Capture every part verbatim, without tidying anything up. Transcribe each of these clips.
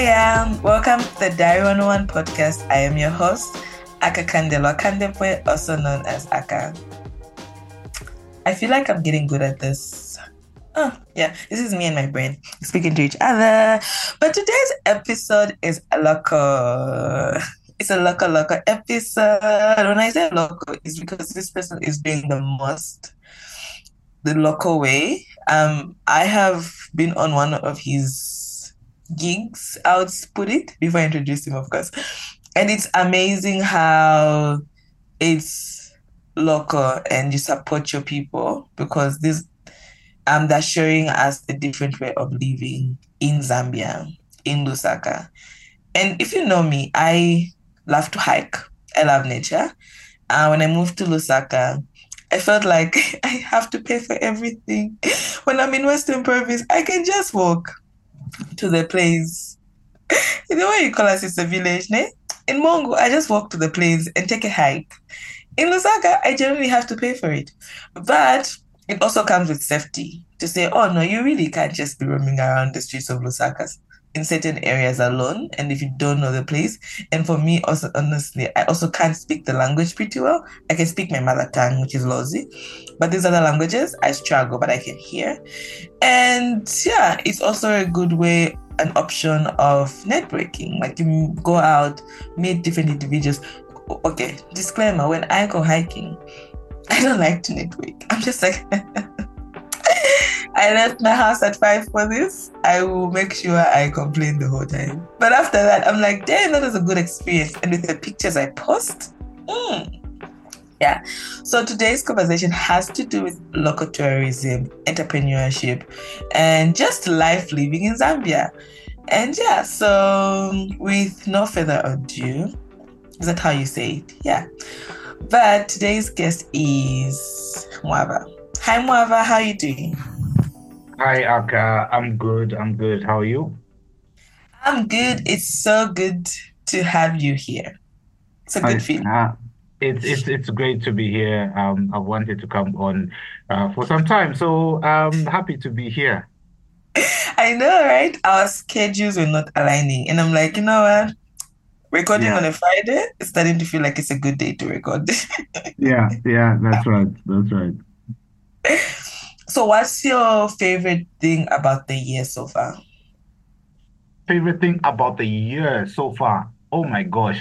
yeah. Welcome to the Diary one oh one podcast. I am your host, Aka Kandelo Kandepwe, also known as Aka. I feel like I'm getting good at this. Oh, yeah, this is me and my brain speaking to each other. But today's episode is a loco. It's a loco loco episode. When I say loco, it's because this person is doing the most the local way. Um, I have been on one of his gigs, I would put it, before I introduce him, of course. And it's amazing how it's local and you support your people, because this um they're showing us a different way of living in Zambia, in Lusaka. And if you know me, I love to hike. I love nature. Uh, when I moved to Lusaka, I felt like I have to pay for everything. When I'm in Western Province, I can just walk to the place. You know what you call us, it's a village, ne? In Mongo, I just walk to the place and take a hike. In Lusaka, I generally have to pay for it. But it also comes with safety to say, oh no, you really can't just be roaming around the streets of Lusaka in certain areas alone, and if you don't know the place. And for me, also, honestly, I also can't speak the language pretty well. I can speak my mother tongue, which is Lozi, but these other languages, I struggle, but I can hear. And yeah, it's also a good way, an option of networking. Like you go out, meet different individuals. Okay, disclaimer, when I go hiking, I don't like to network. I'm just like, I left my house at five for this. I will make sure I complain the whole time. But after that, I'm like, damn, that was a good experience. And with the pictures I post, mm. Yeah. So today's conversation has to do with local tourism, entrepreneurship, and just life living in Zambia. And yeah, so with no further ado, is that how you say it? Yeah. But today's guest is Mwava. Hi, Mwava. How are you doing? Hi, Aka. I'm good. I'm good. How are you? I'm good. It's so good to have you here. It's a good Hi. feeling. Uh, it's it's it's great to be here. Um, I've wanted to come on uh, for some time, so I'm happy to be here. I know, right? Our schedules were not aligning. And I'm like, you know what? Recording Yeah, on a Friday, it's starting to feel like it's a good day to record. yeah, yeah. That's right. That's right. So what's your favorite thing about the year so far? Favorite thing about the year so far? Oh my gosh.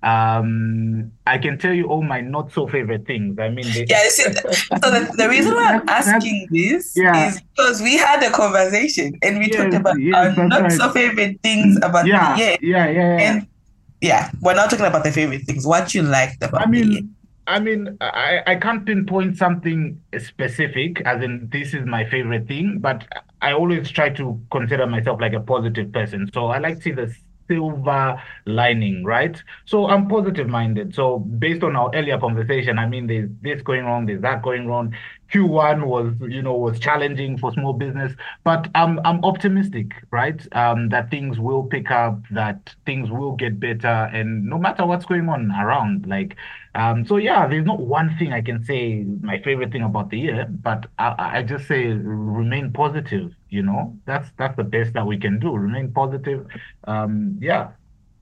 Um, I can tell you all my not so favorite things. I mean, they, Yeah, you see, so the, the reason why I'm that's that's asking this yeah. is because we had a conversation and we talked Yes, about yes. our That's not right. so favorite things about the Yeah, year. yeah, yeah, yeah. And yeah, we're not talking about the favorite things, what you liked I about the year. mean, I mean, I, I can't pinpoint something specific, as in this is my favorite thing, but I always try to consider myself like a positive person. So I like to see the silver lining, right? So I'm positive minded. So based on our earlier conversation, I mean, there's this going wrong, there's that going wrong. Q one was, you know, was challenging for small business, but I'm I'm optimistic, right? Um, that things will pick up, that things will get better, and no matter what's going on around, like um, so yeah, there's not one thing I can say my favorite thing about the year, but I, I just say remain positive, you know. That's that's the best that we can do. Remain positive. Um, yeah.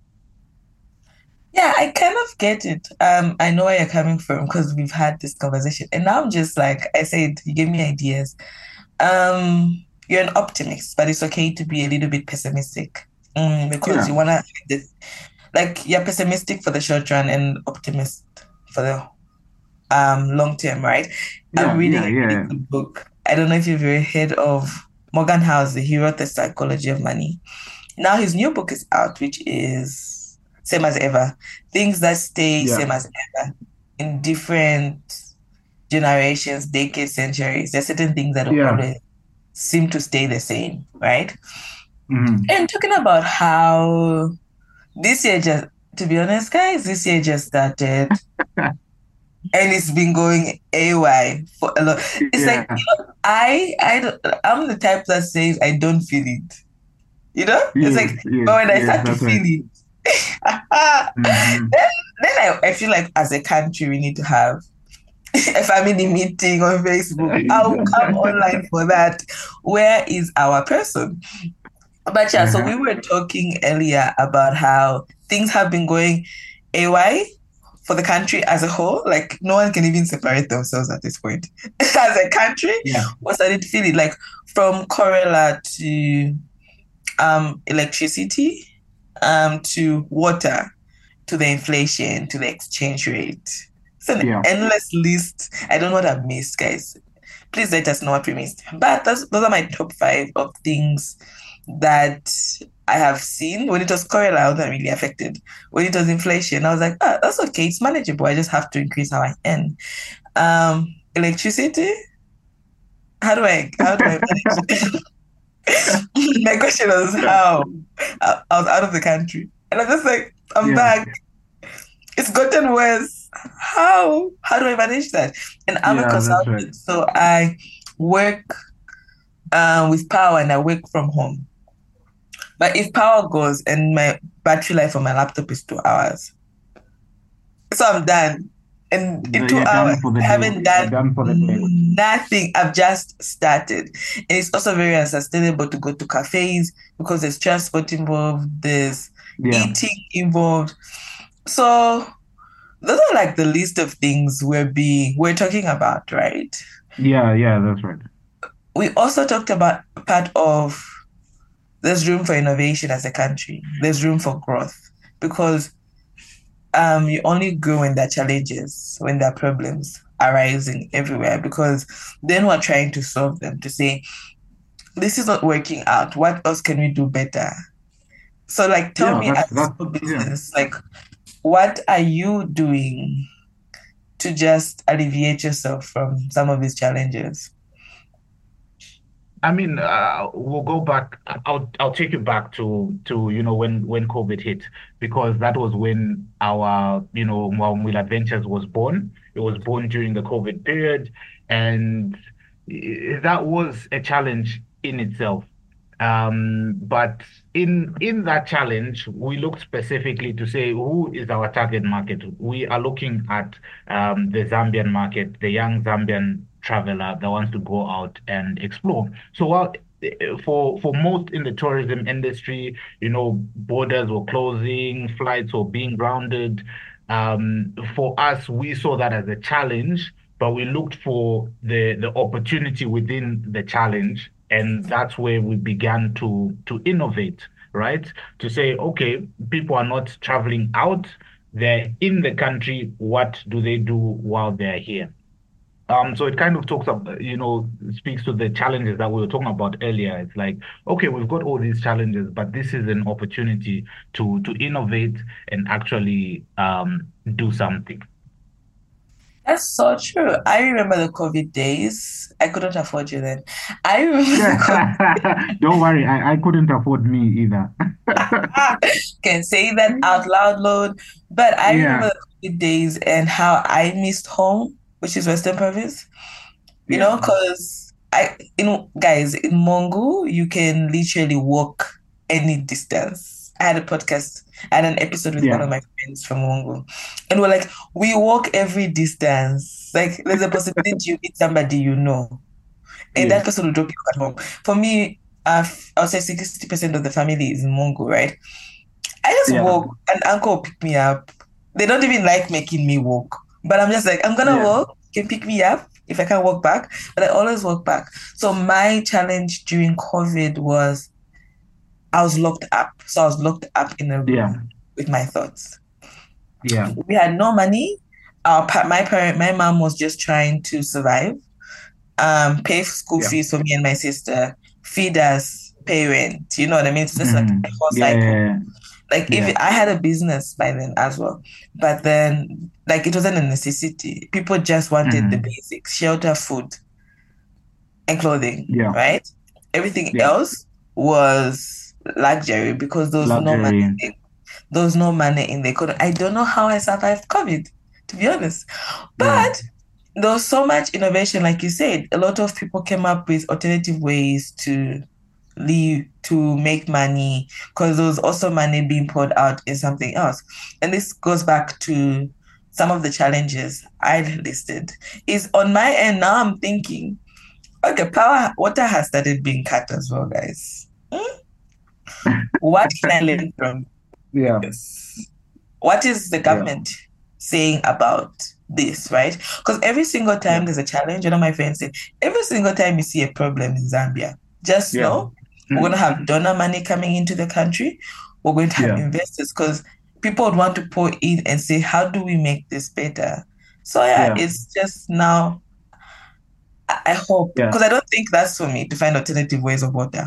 Yeah, I kind of get it. Um, I know where you're coming from because we've had this conversation. And now I'm just like I said, you gave me ideas. Um, you're an optimist, but it's okay to be a little bit pessimistic. Mm, because Yeah. you wanna like you're pessimistic for the short run and optimist for the um long term, right? I'm Yeah, reading yeah, a really yeah. good book. I don't know if you've ever heard of Morgan Housel. He wrote The Psychology of Money. Now his new book is out, which is Same as Ever. Things that stay Yeah. same as ever in different generations, decades, centuries. There's certain things that will Yeah. always seem to stay the same, right? Hmm. And talking about how this year just, to be honest, guys, this year just started and it's been going A Y for a lot. It's like, Yeah. you know, I, I, don't- I'm the type that says I don't feel it. You know, it's Yes, like, yes, but when I yes, start to that's right. feel it, Hmm. then, then I, I feel like as a country we need to have a family meeting on Facebook. I'll come online for that. Where is our person? But yeah, so Uh-huh. we were talking earlier about how things have been going A Y for the country as a whole. Like no one can even separate themselves at this point. As a country, Yeah, we started feeling like from cholera to um electricity, um to water, to the inflation, to the exchange rate. It's an yeah, endless list. I don't know what I've missed, guys. Please let us know what we missed. But those, those are my top five of things that I have seen. When it was Corella, I wasn't really affected. When it was inflation, I was like, ah, that's okay. It's manageable. I just have to increase how I earn. Um, electricity. How do I how do I manage? My question was how. I, I was out of the country, and I'm just like, I'm yeah, back. It's gotten worse. How? How do I manage that? And I'm a yeah. That's right. consultant, so I work uh, with power and I work from home. But if power goes and my battery life on my laptop is two hours, so I'm done. And in The- two You're hours, done for the I day. haven't You're done done for the day. nothing. I've just started. And it's also very unsustainable to go to cafes because there's transport involved, there's Yeah, eating involved. So those are like the list of things we're being we're talking about, right? yeah, yeah. That's right. We also talked about part of there's room for innovation as a country. There's room for growth because um you only grow when there are challenges, when there are problems arising everywhere, because then we're trying to solve them to say this is not working out. What else can we do better? So like tell Yeah, me that's as a that's small yeah. business, like what are you doing to just alleviate yourself from some of these challenges? I mean, uh, we'll go back. I'll I'll take you back to to you know when when COVID hit, because that was when our you know One Wheel Adventures was born. It was born during the COVID period, and i- that was a challenge in itself. Um, but in in that challenge, we looked specifically to say who is our target market. We are looking at um, the Zambian market, the young Zambian traveler that wants to go out and explore. So while eh, for for most in the tourism industry, you know, borders were closing, flights were being grounded. Um, for us, we saw that as a challenge, but we looked for the the opportunity within the challenge, and that's where we began to to innovate, right? To say, okay, people are not traveling out, they're in the country. What do they do while they're here? Um, so it kind of talks up, you know, speaks to the challenges that we were talking about earlier. It's like, okay, we've got all these challenges, but this is an opportunity to to innovate and actually um, do something. That's so true. I remember the COVID days. I couldn't afford you then. I remember the COVID. Don't worry, I, I couldn't afford me either. Can say that out loud, Lord. But I remember Yeah, the COVID days and how I missed home, which is Western Province. You yeah, know, because I, you know, guys, in Mongo, you can literally walk any distance. I had a podcast, I had an episode with one yeah, of my friends from Mongo, and we're like, we walk every distance. Like, there's a possibility you meet somebody you know, and yeah, that person will drop you at home. For me, uh, I'll say sixty percent of the family is in Mongo, right? I just yeah, walk, and uncle will pick me up. They don't even like making me walk. But I'm just like, I'm gonna yeah, walk. You can pick me up if I can't walk back. But I always walk back. So my challenge during COVID was I was locked up. So I was locked up in a yeah, room with my thoughts. yeah, We had no money. Our pa- my parent, my mom was just trying to survive, um, pay school yeah. fees for me and my sister, feed us, pay rent. You know what I mean? It's just like Hmm. a whole Yeah, cycle. yeah, Like if yeah, I had a business by then as well, but then like it wasn't a necessity. People just wanted the hmm. basics, shelter, food, and clothing, Yeah, right? Everything yeah. else was luxury because there was no money. Luxury. In, there was no money in the economy. I don't know how I survived COVID, to be honest. Yeah, But there was so much innovation, like you said. A lot of people came up with alternative ways to leave to make money because there was also money being poured out in something else. And this goes back to some of the challenges I listed. Is on my end now I'm thinking, okay, power water has started being cut as well, guys. Hmm? What can I learn from Yeah. this? What is the government yeah. saying about this, right? Because every single time yeah. there's a challenge, you know, my friends say, every single time you see a problem in Zambia, just yeah. know mm-hmm. we're going to have donor money coming into the country. We're going to have yeah. investors, because people would want to pour in and say, how do we make this better? So yeah, yeah. it's just now, I, I hope, because yeah. I don't think that's for me to find alternative ways of water.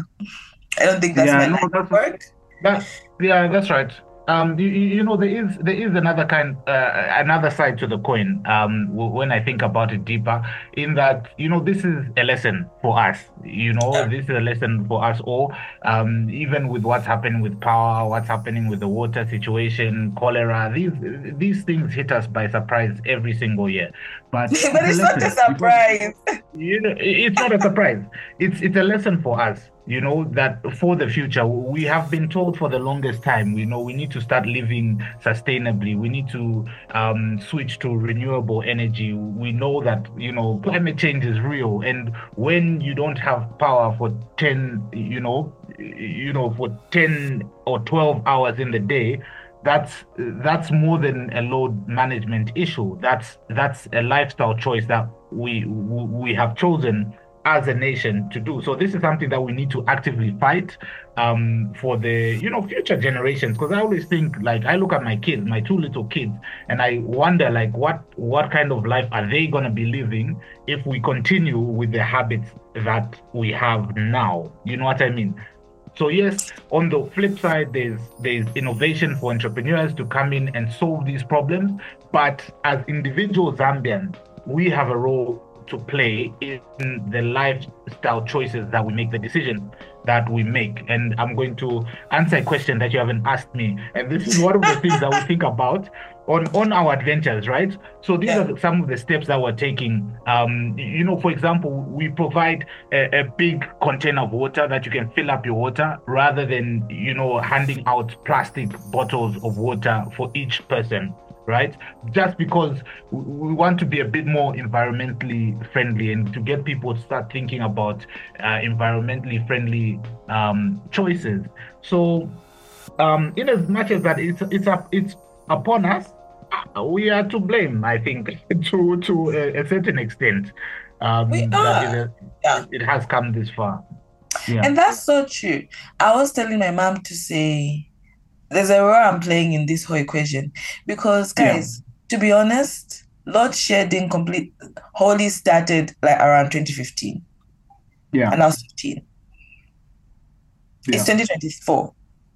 I don't think that's yeah, my no, line that's, of work. That, yeah, that's right. Um, you, you know, there is there is another kind, uh, another side to the coin. Um, when I think about it deeper, in that, you know, this is a lesson for us. You know, yeah. this is a lesson for us all. Um, even with what's happening with power, what's happening with the water situation, cholera, these these things hit us by surprise every single year. But, but it's, it's not a surprise. Because, you know, it's not a surprise. It's it's a lesson for us. You know, that for the future, we have been told for the longest time, we know we need to start living sustainably. We need to um, switch to renewable energy. We know that, you know, climate change is real. And when you don't have power for ten, you know, you know, for ten or twelve hours in the day, that's that's more than a load management issue. That's that's a lifestyle choice that we we have chosen as a nation to do. So this is something that we need to actively fight um, for the, you know, future generations. Because I always think, like, I look at my kids, my two little kids, and I wonder, like, what what kind of life are they going to be living if we continue with the habits that we have now? You know what I mean? So yes, on the flip side, there's there's innovation for entrepreneurs to come in and solve these problems. But as individual Zambians, we have a role to play in the lifestyle choices that we make, the decision that we make. And I'm going to answer a question that you haven't asked me. And this is one of the things that we think about on, on our adventures, right? So these yeah. are some of the steps that we're taking. Um, you know, for example, we provide a, a big container of water that you can fill up your water, rather than, you know, handing out plastic bottles of water for each person. Right? Just because we want to be a bit more environmentally friendly, and to get people to start thinking about uh, environmentally friendly um, choices. So, um, in as much as that it's it's up it's upon us, we are to blame. I think to to a, a certain extent, um, we that are. It, yeah. it has come this far. Yeah. And that's so true. I was telling my mom to say, there's a role I'm playing in this whole equation, because, guys, yeah. to be honest, load shedding complete wholly started like around twenty fifteen. Yeah. And I was fifteen. Yeah. It's twenty twenty-four.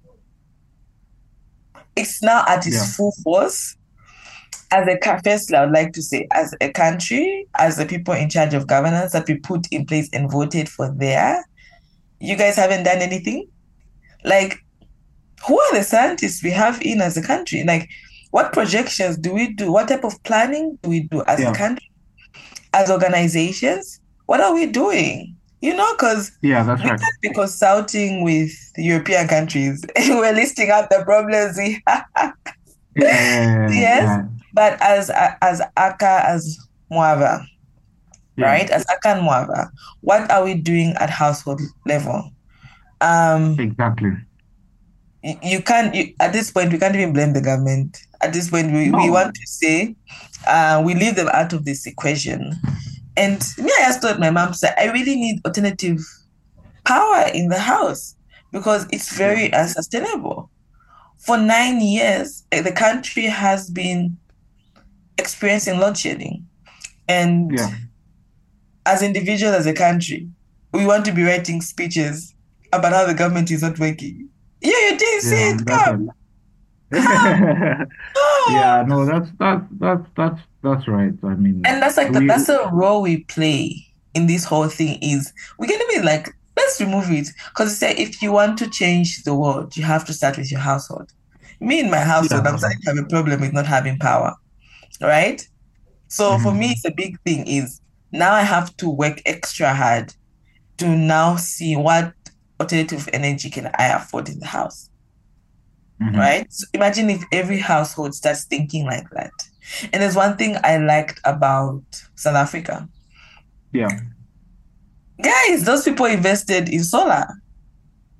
It's now at its yeah. full force. As a firstly, I would like to say, as a country, as the people in charge of governance that we put in place and voted for there, you guys haven't done anything. Like, who are the scientists we have in as a country? Like, what projections do we do? What type of planning do we do as yeah. a country, as organizations? What are we doing? You know, because yeah, that's we right. can't be consulting with European countries and we're listing out the problems we have. Yeah, yes, yeah. But as as Aka, as Mwava, yeah. right? As Aka and Mwava, what are we doing at household level? Um, exactly. You can't, you, at this point, we can't even blame the government. At this point, we, no. we want to say, uh, we leave them out of this equation. And me, I just told my mom, so I really need alternative power in the house, because it's very unsustainable. For nine years, the country has been experiencing load shedding. And yeah. as individuals, as a country, we want to be writing speeches about how the government is not working. Yeah, you didn't see Yeah, it that's come. Yeah, no, that's that's that's that's that's right. I mean, And that's like the, we, that's the role we play in this whole thing. Is we can be like, let's remove it, because say if you want to change the world, you have to start with your household. Me in my household, Yeah. I'm starting to have a problem with not having power, right? So for Mhm. me, it's a big thing. Is now I have to work extra hard to now see what alternative energy can I afford in the house. Mhm. Right? So imagine if every household starts thinking like that. And there's one thing I liked about South Africa. Yeah. Guys, those people invested in solar.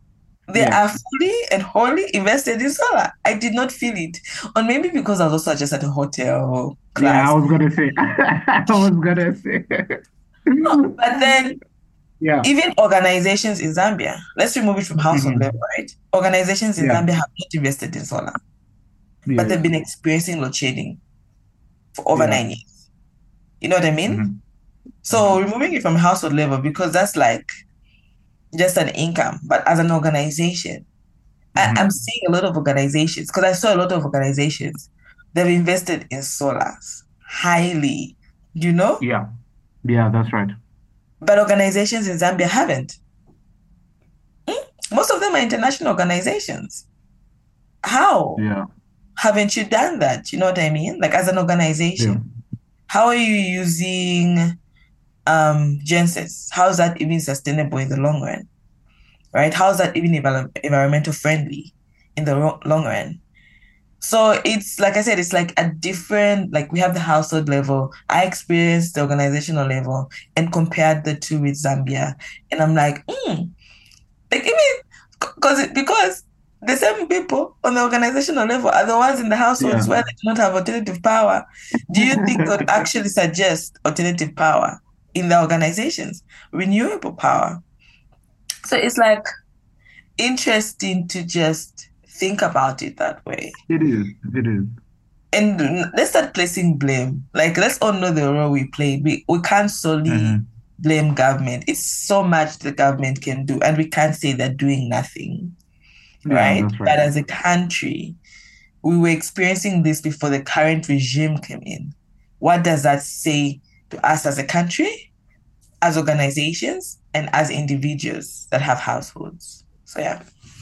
They Yeah. are fully and wholly invested in solar. I did not feel it. Or maybe because I was also just at a hotel Yeah, I class. was gonna say. I was gonna say. But then Yeah. even organizations in Zambia, let's remove it from household Mhm. level, right? Organizations in Yeah. Zambia have not invested in solar, but Yeah. they've Yeah. been experiencing load shedding for over Yeah. nine years. You know what I mean? Mhm. So Mhm. removing it from household level, because that's like just an income, but as an organization, I, I'm Mhm. seeing a lot of organizations, because I saw a lot of organizations, they've invested in solars highly, you know, Yeah. Yeah, that's right. but organizations in Zambia haven't. Most of them are international organizations. How Yeah. haven't you done that? You know what I mean? Like as an Yeah. organization, how are you using um gensets? How is that even sustainable in the long run? Right? How is that even envi- environmental friendly in the ro- long run? So it's like I said, it's like a different, like we have the household level. I experienced the organizational level and compared the two with Zambia. And I'm like, hmm, like even because because the same people on the organizational level are the ones in the households Yeah. where they do not have alternative power. Do you think they would actually suggest alternative power in the organizations? Renewable power. So it's like interesting to just think about it that way. It is. It is. And let's start placing blame. Like let's all know the role we play. We we can't solely Mhm. blame government. It's so much the government can do, and we can't say they're doing nothing, Yeah, right? that's right. But as a country, we were experiencing this before the current regime came in. What does that say to us as a country, as organizations, and as individuals that have households? So yeah,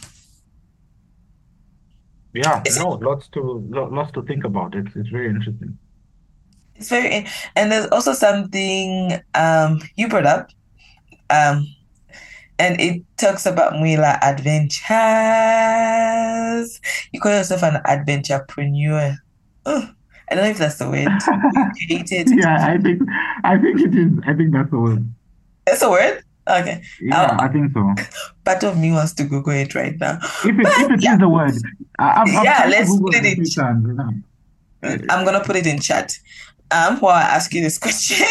Yeah, it's no, lots to lo- lots to think about. It's it's very interesting. it's very and there's also something um you brought up um and it talks about Mwila adventures. You call yourself an adventurepreneur. Oh, I don't know if that's the word. You created. Yeah, I think I think it is. I think that's the word. That's a word? Okay. Yeah, I'll, I think so. part of me wants to Google it right now. If it But if it yeah, is the word, I, I've I've yeah, tried to let's Google put it it a in. few times. You know. I'm gonna put it in chat. Um, while I ask you this question.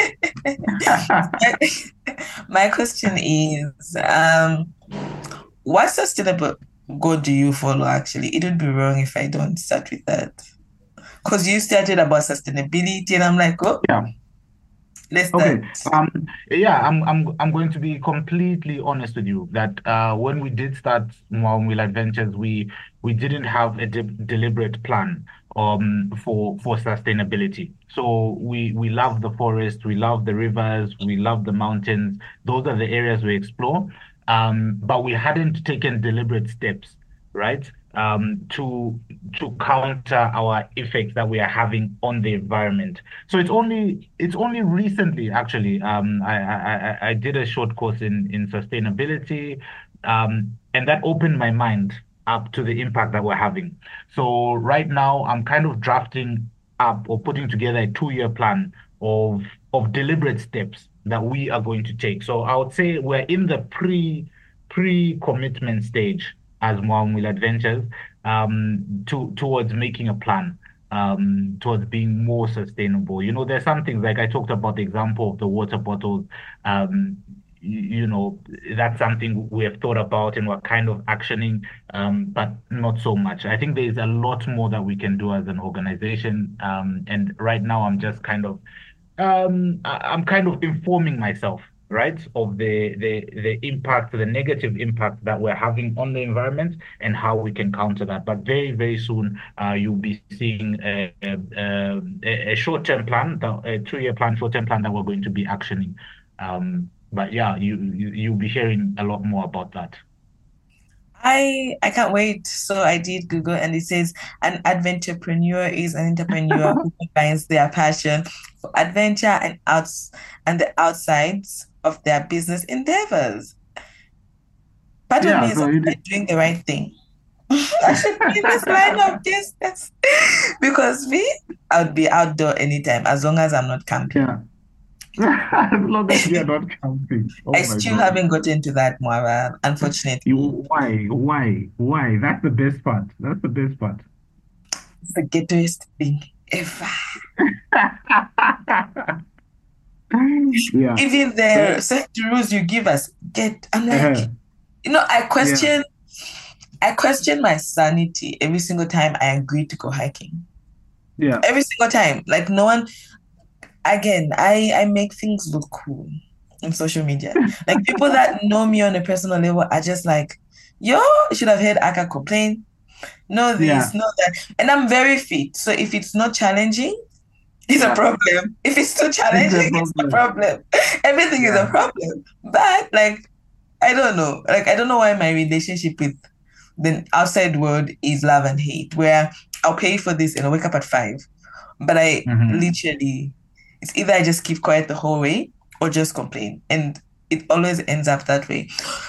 My question is, um, what sustainable goal do you follow actually? It would be wrong if I don't start with that. Because you started about sustainability, and I'm like, oh, Yeah. let's Okay. start. Um. Yeah, I'm I'm I'm going to be completely honest with you that uh, when we did start Mwawumil Adventures, we we didn't have a de deliberate plan um for for sustainability. So we we love the forest, we love the rivers, we love the mountains. Those are the areas we explore. Um, but we hadn't taken deliberate steps, right? Um, to to counter our effects that we are having on the environment. So it's only it's only recently actually um, I, I I I did a short course in in sustainability, um, and that opened my mind up to the impact that we're having. So right now I'm kind of drafting up or putting together a two-year plan of of deliberate steps that we are going to take. So I would say we're in the pre pre-commitment stage as Mwawumil Adventures um, to towards making a plan um, towards being more sustainable. You know, there's some things like I talked about the example of the water bottles. Um, you, you know, that's something we have thought about and we're kind of actioning, um, but not so much. I think there's a lot more that we can do as an organization. Um, and right now, I'm just kind of um, I, I'm kind of informing myself, right, of the the the impact, the negative impact that we're having on the environment and how we can counter that. But very, very soon, uh, you'll be seeing a, a, a, a short-term plan, a two-year plan, short-term plan that we're going to be actioning. Um, but yeah, you, you you'll be hearing a lot more about that. I I can't wait. So I did Google, and it says an adventurepreneur is an entrepreneur who combines their passion for adventure and outs and the outsides of their business endeavors. Part of me Yeah. is So like, it. am I doing the right thing? I should be in this line of business because me, I would be outdoor anytime as long as I'm not camping. Yeah. As long as you're not camping. Oh I my still God. haven't gotten to that, Moira, unfortunately. You, why? Why? Why? That's the best part. That's the best part. It's the ghettoest thing ever. Yeah. Even the So, safety rules you give us, get, I'm like, uh, you know, I yeah. question, I question my sanity every single time I agree to go hiking. Yeah. Every single time. Like no one, again, I, I make things look cool on social media. Like people that know me on a personal level are just like, yo, you should have heard Aka complain. Know Yeah. this, know that. And I'm very fit. So if it's not challenging, it's a Yeah. problem. If it's too It's a challenging, it's a problem. problem. Everything is a Yeah. problem. But like, I don't know. Like I don't know why my relationship with the outside world is love and hate, where I'll pay for this and I'll wake up at five. But I hmm literally, it's either I just keep quiet the whole way or just complain. And it always ends up that way.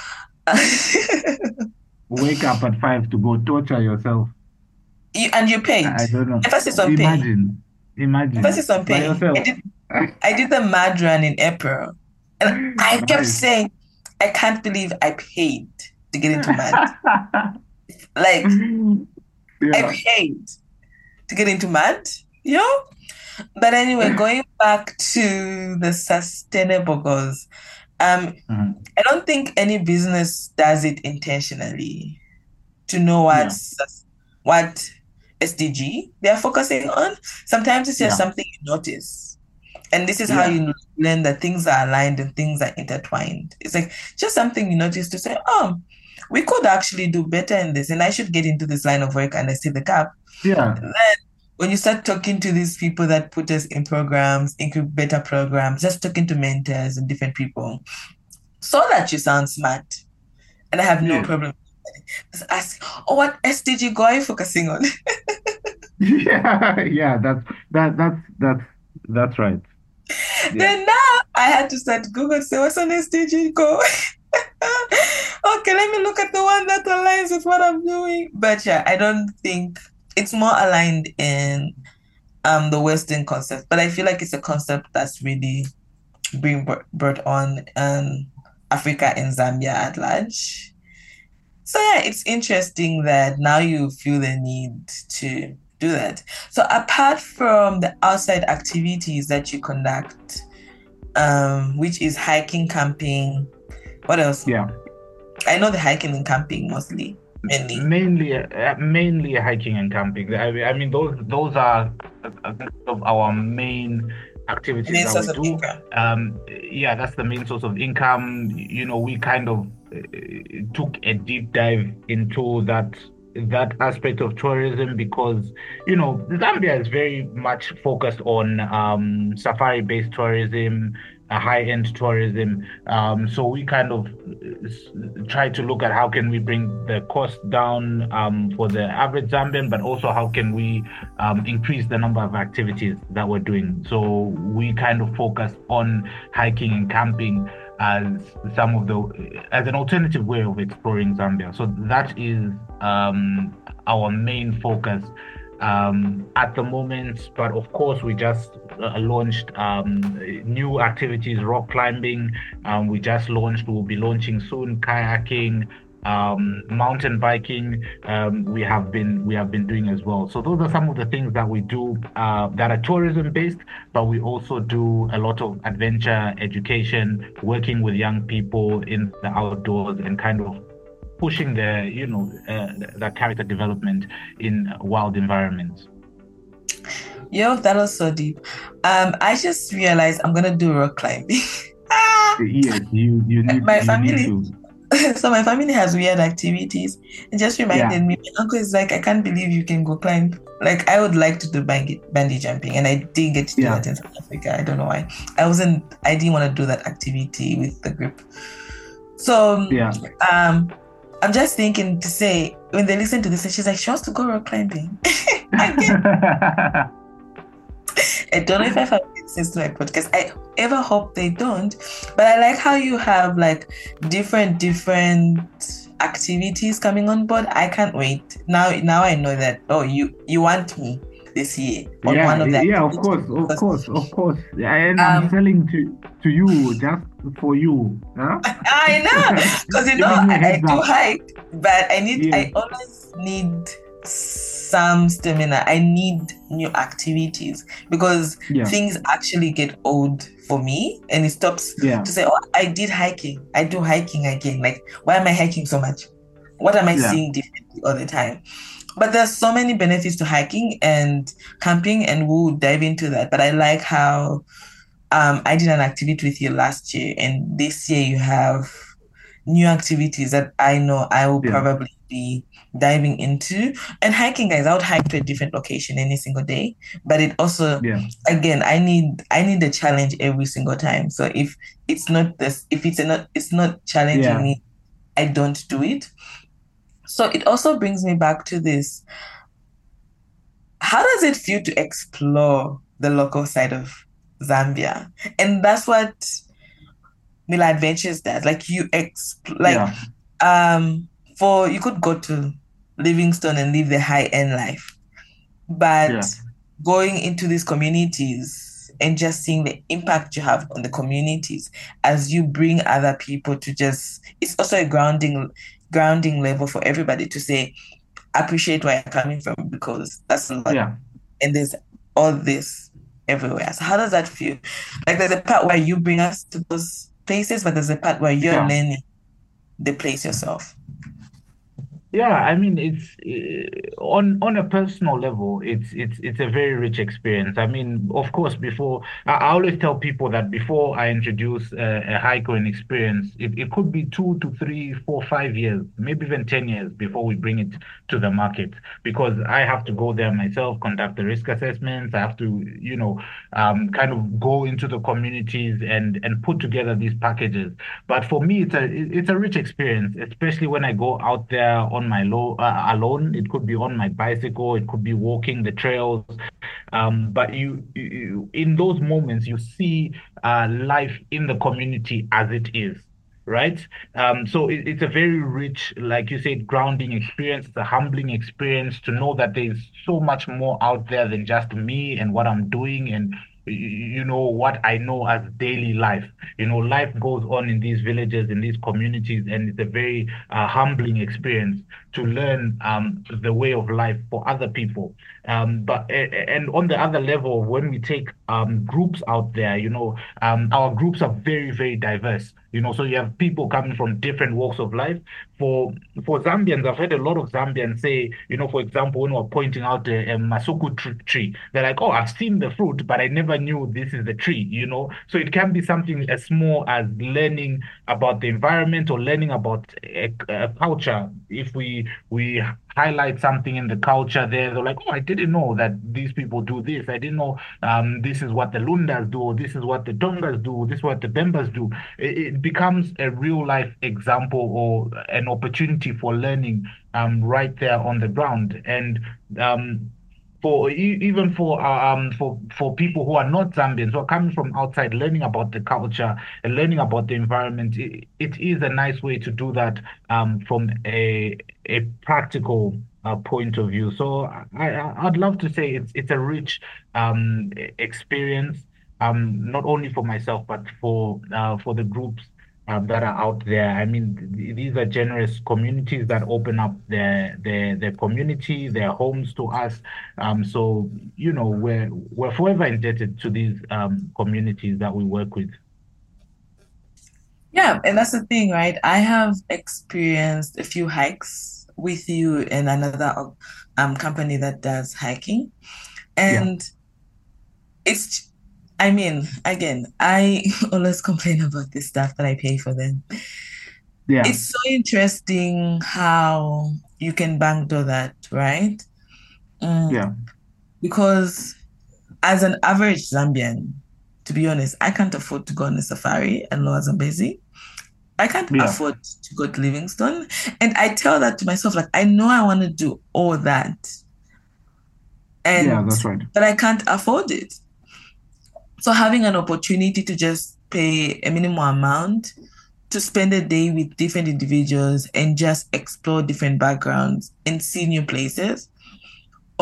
Wake up at five to go torture yourself. You, and you paid. I, I don't know. Emphasis on pay. Imagine. Imagine. Emphasis on By pay. I yourself. did I did the mad run in April. And I kept Nice. saying, I can't believe I paid to get into mad. Like I Yeah. paid to get into mad, you know? But anyway, going back to the sustainable goals, um, Mhm. I don't think any business does it intentionally to know Yeah. what's what S D G they're focusing on. Sometimes it's just Yeah. something you notice. And this is how Yeah. you learn that things are aligned and things are intertwined. It's like just something you notice to say, oh, we could actually do better in this, and I should get into this line of work and I see the gap. Yeah. Then when you start talking to these people that put us in programs, incubator programs, just talking to mentors and different people, so that you sound smart. And I have no Yes. problem. Just ask, oh, what S D G go are you focusing on? Yeah. Yeah. That's that. That's that's that's right. Yeah. Then now I had to start Google, say, what's on S D G go? Okay, let me look at the one that aligns with what I'm doing. But yeah, I don't think it's more aligned in um the Western concept, but I feel like it's a concept that's really being br- brought on in Africa and Zambia at large. So yeah, it's interesting that now you feel the need to do that. So apart from the outside activities that you conduct, um, which is hiking, camping, what else? Yeah. I know the hiking and camping mostly, mainly. Mainly, uh, mainly hiking and camping. I mean, I mean those those are uh, of our main activities Main that source we of do. income. Um, yeah, that's the main source of income. You know, we kind of uh, took a deep dive into that that aspect of tourism because you know Zambia is very much focused on um, safari-based tourism, uh, high-end tourism. Um, so we kind of uh, s- try to look at how can we bring the cost down um, for the average Zambian, but also how can we um, increase the number of activities that we're doing. So we kind of focus on hiking and camping as some of the as an alternative way of exploring Zambia. So that is um, our main focus um, at the moment. But of course, we just uh, launched um, new activities, rock climbing. Um, we just launched. We'll be launching soon, kayaking. Um, mountain biking um, we have been we have been doing as well. So those are some of the things that we do uh, that are tourism based, but we also do a lot of adventure education, working with young people in the outdoors and kind of pushing their you know uh, their character development in wild environments. Yo, that was so deep. Um, I just realized I'm gonna do rock climbing. Ah! Yes. You you need My you need family, to. so my family has weird activities. It just Yeah. reminded me, my uncle is like, I can't believe you can go climb. Like, I would like to do bungee, bungee jumping, and I didn't get to do Yeah. that in South Africa. I don't know why. I wasn't, I didn't want to do that activity with the group. So, Yeah. um, I'm just thinking to say, when they listen to this, and she's like, she wants to go rock climbing. I get I don't know if my family listens to my podcast. I ever hope they don't. But I like how you have like different different activities coming on board. I can't wait. Now now I know that oh you you want me this year on Yeah, one of the yeah, of activities course, of because course, of course. And I'm um selling to to you just for you, huh? I know because you know Giving you a I, I heads do up. hike, but I need Yes, I always need some stamina. I need new activities because yeah, things actually get old for me, and it stops yeah, to say, "Oh, I did hiking. I do hiking again." Like, why am I hiking so much? What am I yeah, seeing differently all the time? But there's so many benefits to hiking and camping, and we'll dive into that. But I like how um, I did an activity with you last year, and this year you have new activities that I know I will yeah, probably be diving into. And hiking, guys, I would hike to a different location any single day. But it also, yeah, again, I need I need a challenge every single time. So if it's not this, if it's not it's not challenging yeah. me, I don't do it. So it also brings me back to this. How does it feel to explore the local side of Zambia? And that's what Mila Adventures does. Like you exp like Yeah, um for you could go to Livingstone and live the high end life, but yeah, going into these communities and just seeing the impact you have on the communities as you bring other people to just it's also a grounding grounding level for everybody to say appreciate where you're coming from because that's a lot yeah. and there's all this everywhere. So how does that feel? Like there's a part where you bring us to those places, but there's a part where you're Yeah. learning the place yourself. Yeah, I mean it's uh, on on a personal level, it's it's it's a very rich experience. I mean, of course, before I, I always tell people that before I introduce a, a hike or an experience, it, it could be two to three, four, five years, maybe even ten years before we bring it to the market because I have to go there myself, conduct the risk assessments. I have to, you know, um, kind of go into the communities and and put together these packages. But for me, it's a it's a rich experience, especially when I go out there on my low uh, alone. It could be on my bicycle, it could be walking the trails. Um, but you, you in those moments, you see uh, life in the community as it is. Right. Um, so it, it's a very rich, like you said, grounding experience. It's a humbling experience to know that there's so much more out there than just me and what I'm doing and y- you know what I know as daily life. You know, life goes on in these villages, in these communities, and it's a very uh, humbling experience to learn um, the way of life for other people. Um, but a- and on the other level, when we take um, groups out there, you know, um, our groups are very, very diverse. You know, so you have people coming from different walks of life. For for Zambians, I've heard a lot of Zambians say, you know, for example, when we're pointing out a, a masuku tr- tree, they're like, "Oh, I've seen the fruit, but I never knew this is the tree." You know, so it can be something as small as learning about the environment or learning about a, a culture. If we we highlight something in the culture there, they're like, "Oh, I didn't know that these people do this. I didn't know um, this is what the Lundas do, or this is what the Tongas do, this is what the Bembas do." It, it becomes a real life example or an opportunity for learning um, right there on the ground. And um, for e- even for uh, um for for people who are not Zambians who are coming from outside, learning about the culture and learning about the environment, it, it is a nice way to do that um from a a practical uh, point of view. So I, I I'd love to say it's it's a rich um e- experience um not only for myself but for uh for the groups um, that are out there. I mean, th- these are generous communities that open up their their their community, their homes to us. Um, so you know, we're we're forever indebted to these um communities that we work with. Yeah, and that's the thing, right? I have experienced a few hikes with you and another um company that does hiking, Yeah, and it's I mean, again, I always complain about this stuff that I pay for them. yeah, It's so interesting how you can bankdoor that, right? Mm, yeah, because as an average Zambian, to be honest, I can't afford to go on a safari and Lower Zambezi. I can't yeah, afford to go to Livingstone. And I tell that to myself, like, I know I want to do all that, yeah. and That's right. but I can't afford it. So having an opportunity to just pay a minimum amount to spend a day with different individuals and just explore different backgrounds and see new places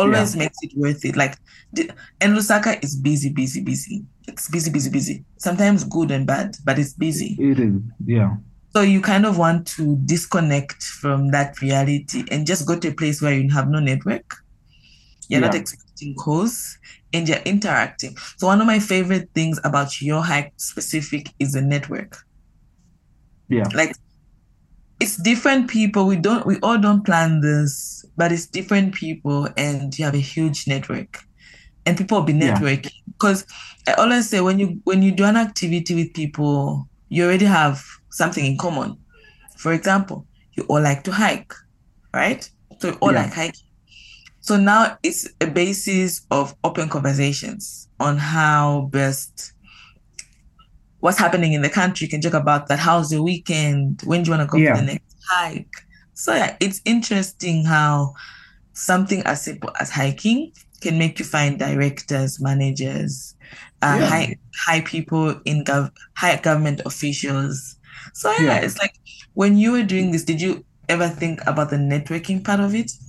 always Yeah. makes it worth it. Like, the, and Lusaka is busy, busy, busy. It's busy, busy, busy. Sometimes good and bad, but it's busy. It is. Yeah. So you kind of want to disconnect from that reality and just go to a place where you have no network. You're not Yeah. expecting calls and you're interacting. So one of my favorite things about your hike specific is the network. Yeah. Like, it's different people. We don't, we all don't plan this, but it's different people and you have a huge network and people will be Yeah. networking. Because I always say when you, when you do an activity with people, you already have something in common. For example, you all like to hike, right? So you all Yeah. like hiking. So now it's a basis of open conversations on how best, what's happening in the country. You can talk about that. How's your weekend? When do you want to go for the Yeah. next hike? So yeah, it's interesting how something as simple as hiking can make you find directors, managers, uh, Yeah. high high people in gov high government officials. So yeah, Yeah. it's like when you were doing this, did you ever think about the networking part of it?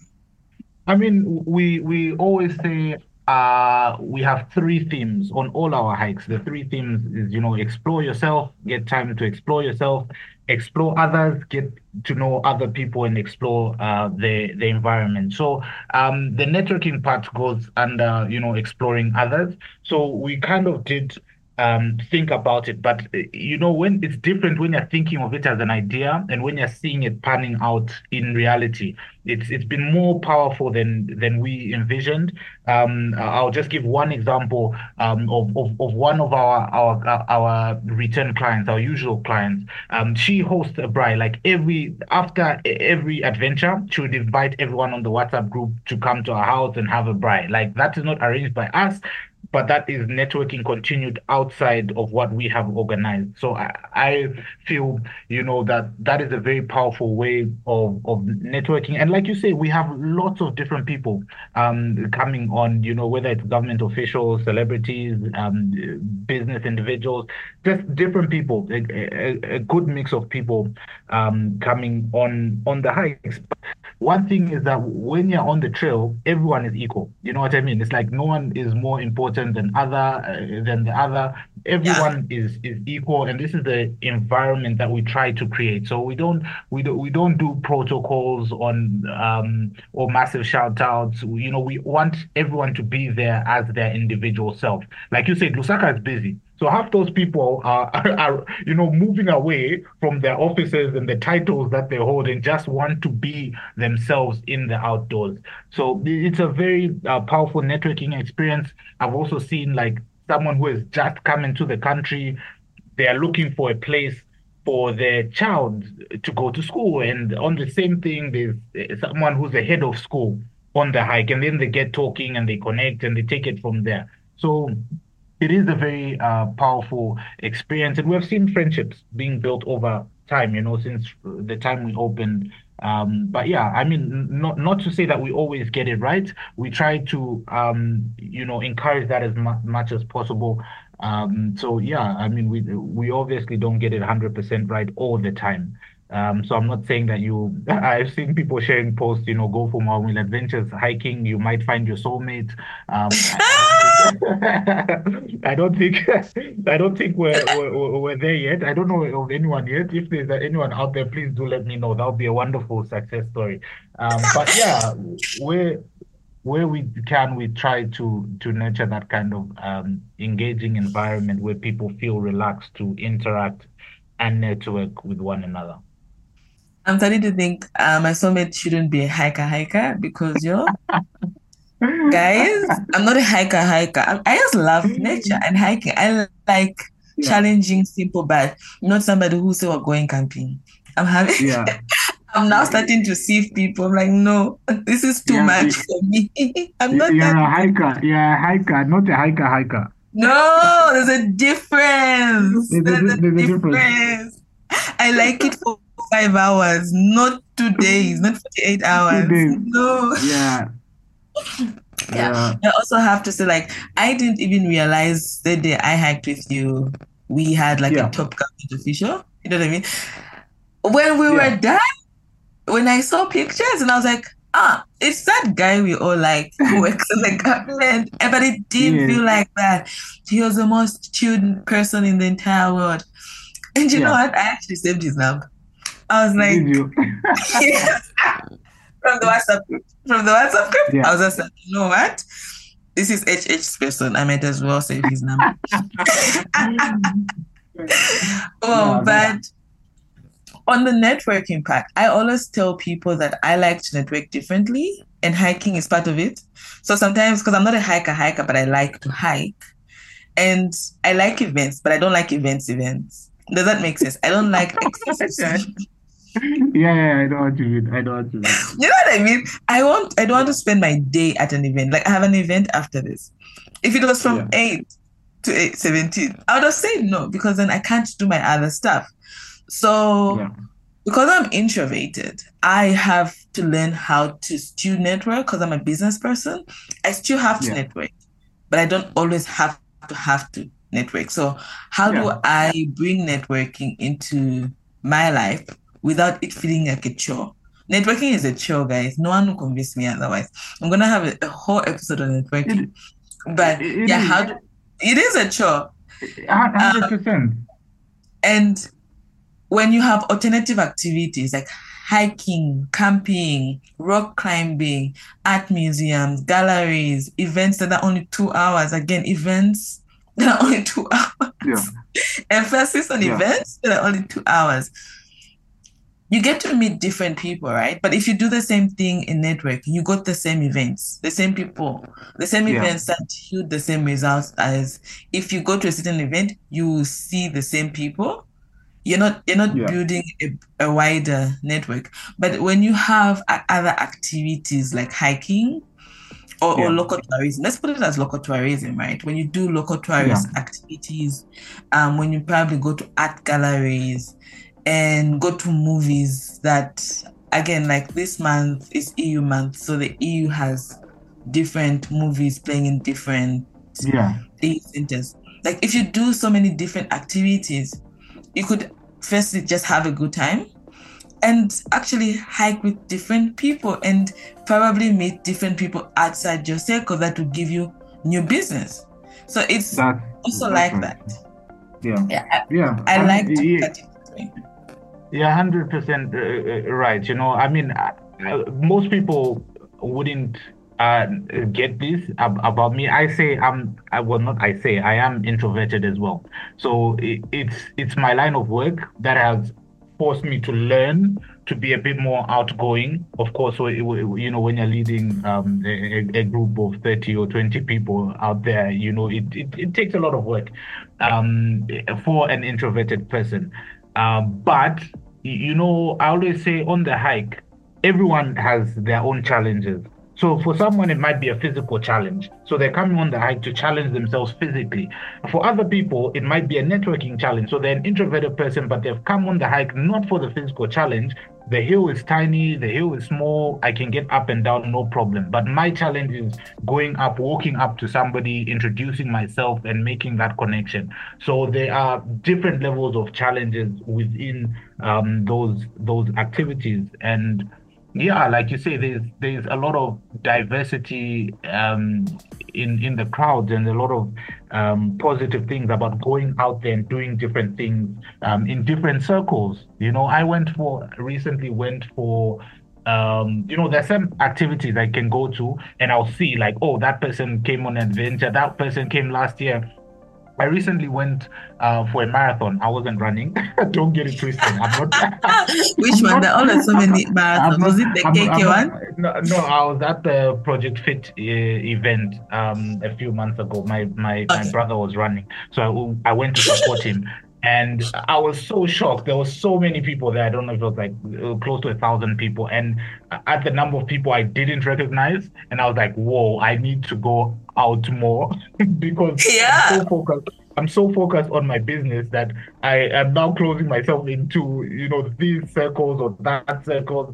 I mean, we we always say uh we have three themes on all our hikes. The three themes is, you know, explore yourself, get time to explore yourself, explore others, get to know other people and explore uh the the environment. So um the networking part goes under, you know, exploring others. So we kind of did um think about it, but uh, you know, when it's different when you're thinking of it as an idea and when you're seeing it panning out in reality. It's it's been more powerful than than we envisioned. Um, I'll just give one example um, of, of of one of our our our return clients, our usual clients. Um, she hosts a braai. Like every after every adventure, she would invite everyone on the WhatsApp group to come to our house and have a braai. Like that is not arranged by us, but that is networking continued outside of what we have organized. So I, I feel, you know, that that is a very powerful way of, of networking. And like you say, we have lots of different people um, coming on, you know, whether it's government officials, celebrities, um, business individuals, just different people, a, a, a good mix of people um, coming on on the hikes. One thing is that when you're on the trail, everyone is equal. You know what I mean? It's like no one is more important than other uh, than the other. Yeah. Everyone is is equal, and this is the environment that we try to create. So we don't we don't we don't do protocols on um or massive shout outs. You know, we want everyone to be there as their individual self. Like you said, Lusaka is busy. So half those people are, are, are, you know, moving away from their offices and the titles that they hold and just want to be themselves in the outdoors. So it's a very uh, powerful networking experience. I've also seen like someone who has just come into the country. They are looking for a place for their child to go to school. And on the same thing, there's someone who's the head of school on the hike. And then they get talking and they connect and they take it from there. So it is a very uh, powerful experience, and we've seen friendships being built over time, you know, since the time we opened. Um, but yeah, I mean, not not to say that we always get it right. We try to, um, you know, encourage that as mu much as possible. Um, so yeah, I mean, we we obviously don't get it one hundred percent right all the time. Um, so I'm not saying that you. I've seen people sharing posts, you know, go for more adventures, hiking. You might find your soulmate. Um, I, I don't think. I don't think. I don't think we're, we're we're there yet. I don't know of anyone yet. If there's anyone out there, please do let me know. That would be a wonderful success story. Um, but yeah, where where we can, we try to to nurture that kind of um, engaging environment where people feel relaxed to interact and network with one another. I'm starting to think uh, my soulmate shouldn't be a hiker hiker because yo, guys, I'm not a hiker hiker. I, I just love nature and hiking. I like Yeah. challenging, simple, but not somebody who say we're going camping. I'm having. Yeah. I'm now starting to see people. I'm like, no, this is too Yeah, much y- for me. I'm not You're that. a hiker. You're a hiker, not a hiker hiker. No, there's a difference. There's a, There's di- a there's a difference. difference. I like it for five hours, not two days, not forty-eight Two hours. days. No. Yeah. Yeah. Yeah. I also have to say, like, I didn't even realize the day I hiked with you, we had like a Yeah. top government official. You know what I mean? When we were Yeah. done, when I saw pictures and I was like, Ah, it's that guy we all like who works in the government, eh, but it didn't Yes. feel like that. He was the most chilled person in the entire world. And you know Yeah. what? I actually saved his number. I was Did like, you? yes, from the WhatsApp group. From the WhatsApp group, I Yeah. was just like, you know what? This is H H's person. I might as well save his number. Oh, Yeah, that's but on the networking part, I always tell people that I like to network differently, and hiking is part of it. So sometimes, because I'm not a hiker hiker, but I like to hike, and I like events, but I don't like events events. Does that make sense? I don't like excessive. yeah, yeah, I know what you mean. I know what you mean. You know what I mean? I want I don't want to spend my day at an event. Like I have an event after this. If it was from Yeah. eight to eight seventeen, I would have said no because then I can't do my other stuff. So Yeah. because I'm introverted, I have to learn how to still network because I'm a business person. I still have to Yeah. network, but I don't always have to have to network. So how do Yeah. I bring networking into my life without it feeling like a chore? Networking is a chore, guys. No one will convince me otherwise. I'm gonna have a, a whole episode on networking. It, But it, it yeah, is how do, it is a chore. one hundred percent. And when you have alternative activities like hiking, camping, rock climbing, art museums, galleries, events that are only two hours, again, events that are only two hours, Yeah. emphasis on Yeah. events that are only two hours. You get to meet different people, right? But if you do the same thing in network, you got the same events, the same people, the same Yeah. events that yield the same results as if you go to a certain event, you will see the same people. You're not you're not Yeah. building a, a wider network. But when you have a- other activities like hiking or, or Yeah. local tourism, let's put it as local tourism, right? When you do local tourist activities, um, when you probably go to art galleries and go to movies that, again, like this month is E U month, so the E U has different movies playing in different Yeah. theater centers. Like if you do so many different activities, you could firstly just have a good time and actually hike with different people and probably meet different people outside your circle that will give you new business. So it's That's also that's like right. that. Yeah. Yeah, I, Yeah. I I like mean, to yeah, cut it between. Yeah, one hundred percent uh, uh, right. You know, I mean, uh, uh, most people wouldn't uh, get this ab about me. I say I'm, I well, not I say, I am introverted as well. So it, it's it's my line of work that has forced me to learn to be a bit more outgoing. Of course, so it, you know, when you're leading um, a, a group of thirty or twenty people out there, you know, it, it, it takes a lot of work um, for an introverted person. Um, but you know, I always say on the hike, everyone has their own challenges. So for someone, it might be a physical challenge. So they're coming on the hike to challenge themselves physically. For other people, it might be a networking challenge. So they're an introverted person, but they've come on the hike not for the physical challenge. The hill is tiny, the hill is small. I can get up and down, no problem. But my challenge is going up, walking up to somebody, introducing myself, and making that connection. So there are different levels of challenges within um, those those activities, and yeah, like you say, there's there's a lot of diversity um, in in the crowd, and a lot of um, positive things about going out there and doing different things um, in different circles. You know, I went for recently went for um, you know, there's some activities I can go to and I'll see like, oh, that person came on an adventure, that person came last year. I recently went uh, for a marathon. I wasn't running. Don't get it twisted. I'm not. Which I'm one? not. There are always so many I'm marathons. not. Was it the I'm, K K I'm one? not. No, no, I was at the Project Fit uh, event um, a few months ago. My my my Okay. brother was running, so I, I went to support him. And I was so shocked. There were so many people there. I don't know if it was like uh, close to a thousand people. And at the number of people I didn't recognize, and I was like, whoa, I need to go out more because I'm Yeah. so focused. I'm so focused on my business that I am now closing myself into, you know, these circles or that circles.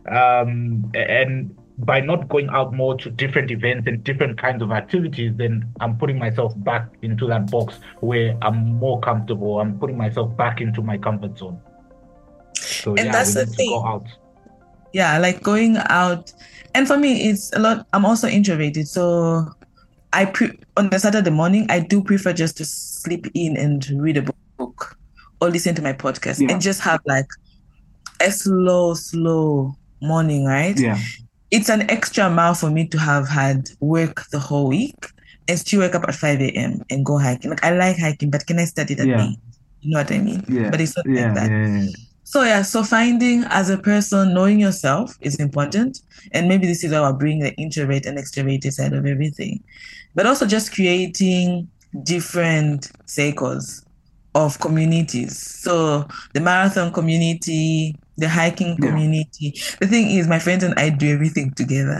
Um, and by not going out more to different events and different kinds of activities, then I'm putting myself back into that box where I'm more comfortable. I'm putting myself back into my comfort zone. So And yeah, that's we the need to go thing. out. yeah, like going out. And for me, it's a lot. I'm also introverted, so I pre- on a Saturday morning, I do prefer just to sleep in and read a book or listen to my podcast Yeah. and just have like a slow, slow morning, right? Yeah. It's an extra mile for me to have had work the whole week and still wake up at five a.m. and go hiking. Like, I like hiking, but can I start it at Yeah. eight? You know what I mean? Yeah. But it's not Yeah. like that. Yeah. Yeah. So yeah, so finding as a person, knowing yourself is important. And maybe this is how I bring the introvert and extroverted side of everything. But also just creating different circles of communities. So the marathon community, the hiking Yeah. community. The thing is, my friends and I do everything together.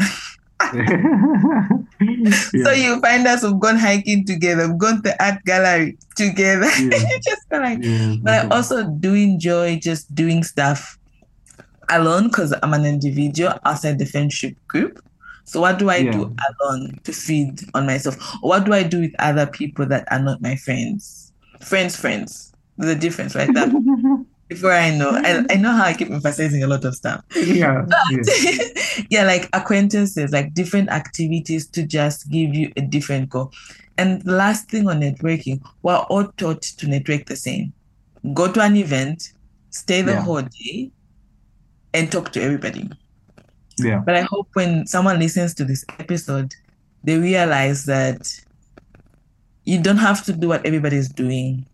So Yeah. you find us, we've gone hiking together, we've gone to the art gallery together. Yeah. Just kind of like, Yeah. but I Okay. also do enjoy just doing stuff alone because I'm an individual outside the friendship group. So what do I Yeah. do alone to feed on myself? Or what do I do with other people that are not my friends? Friends, friends. There's a difference, right? That before I know, I, I know how I keep emphasizing a lot of stuff. Yeah. Yeah. Yeah, like acquaintances, like different activities to just give you a different goal. And the last thing on networking, we're all taught to network the same. Go to an event, stay the Yeah. whole day, and talk to everybody. Yeah. But I hope when someone listens to this episode, they realize that you don't have to do what everybody's doing.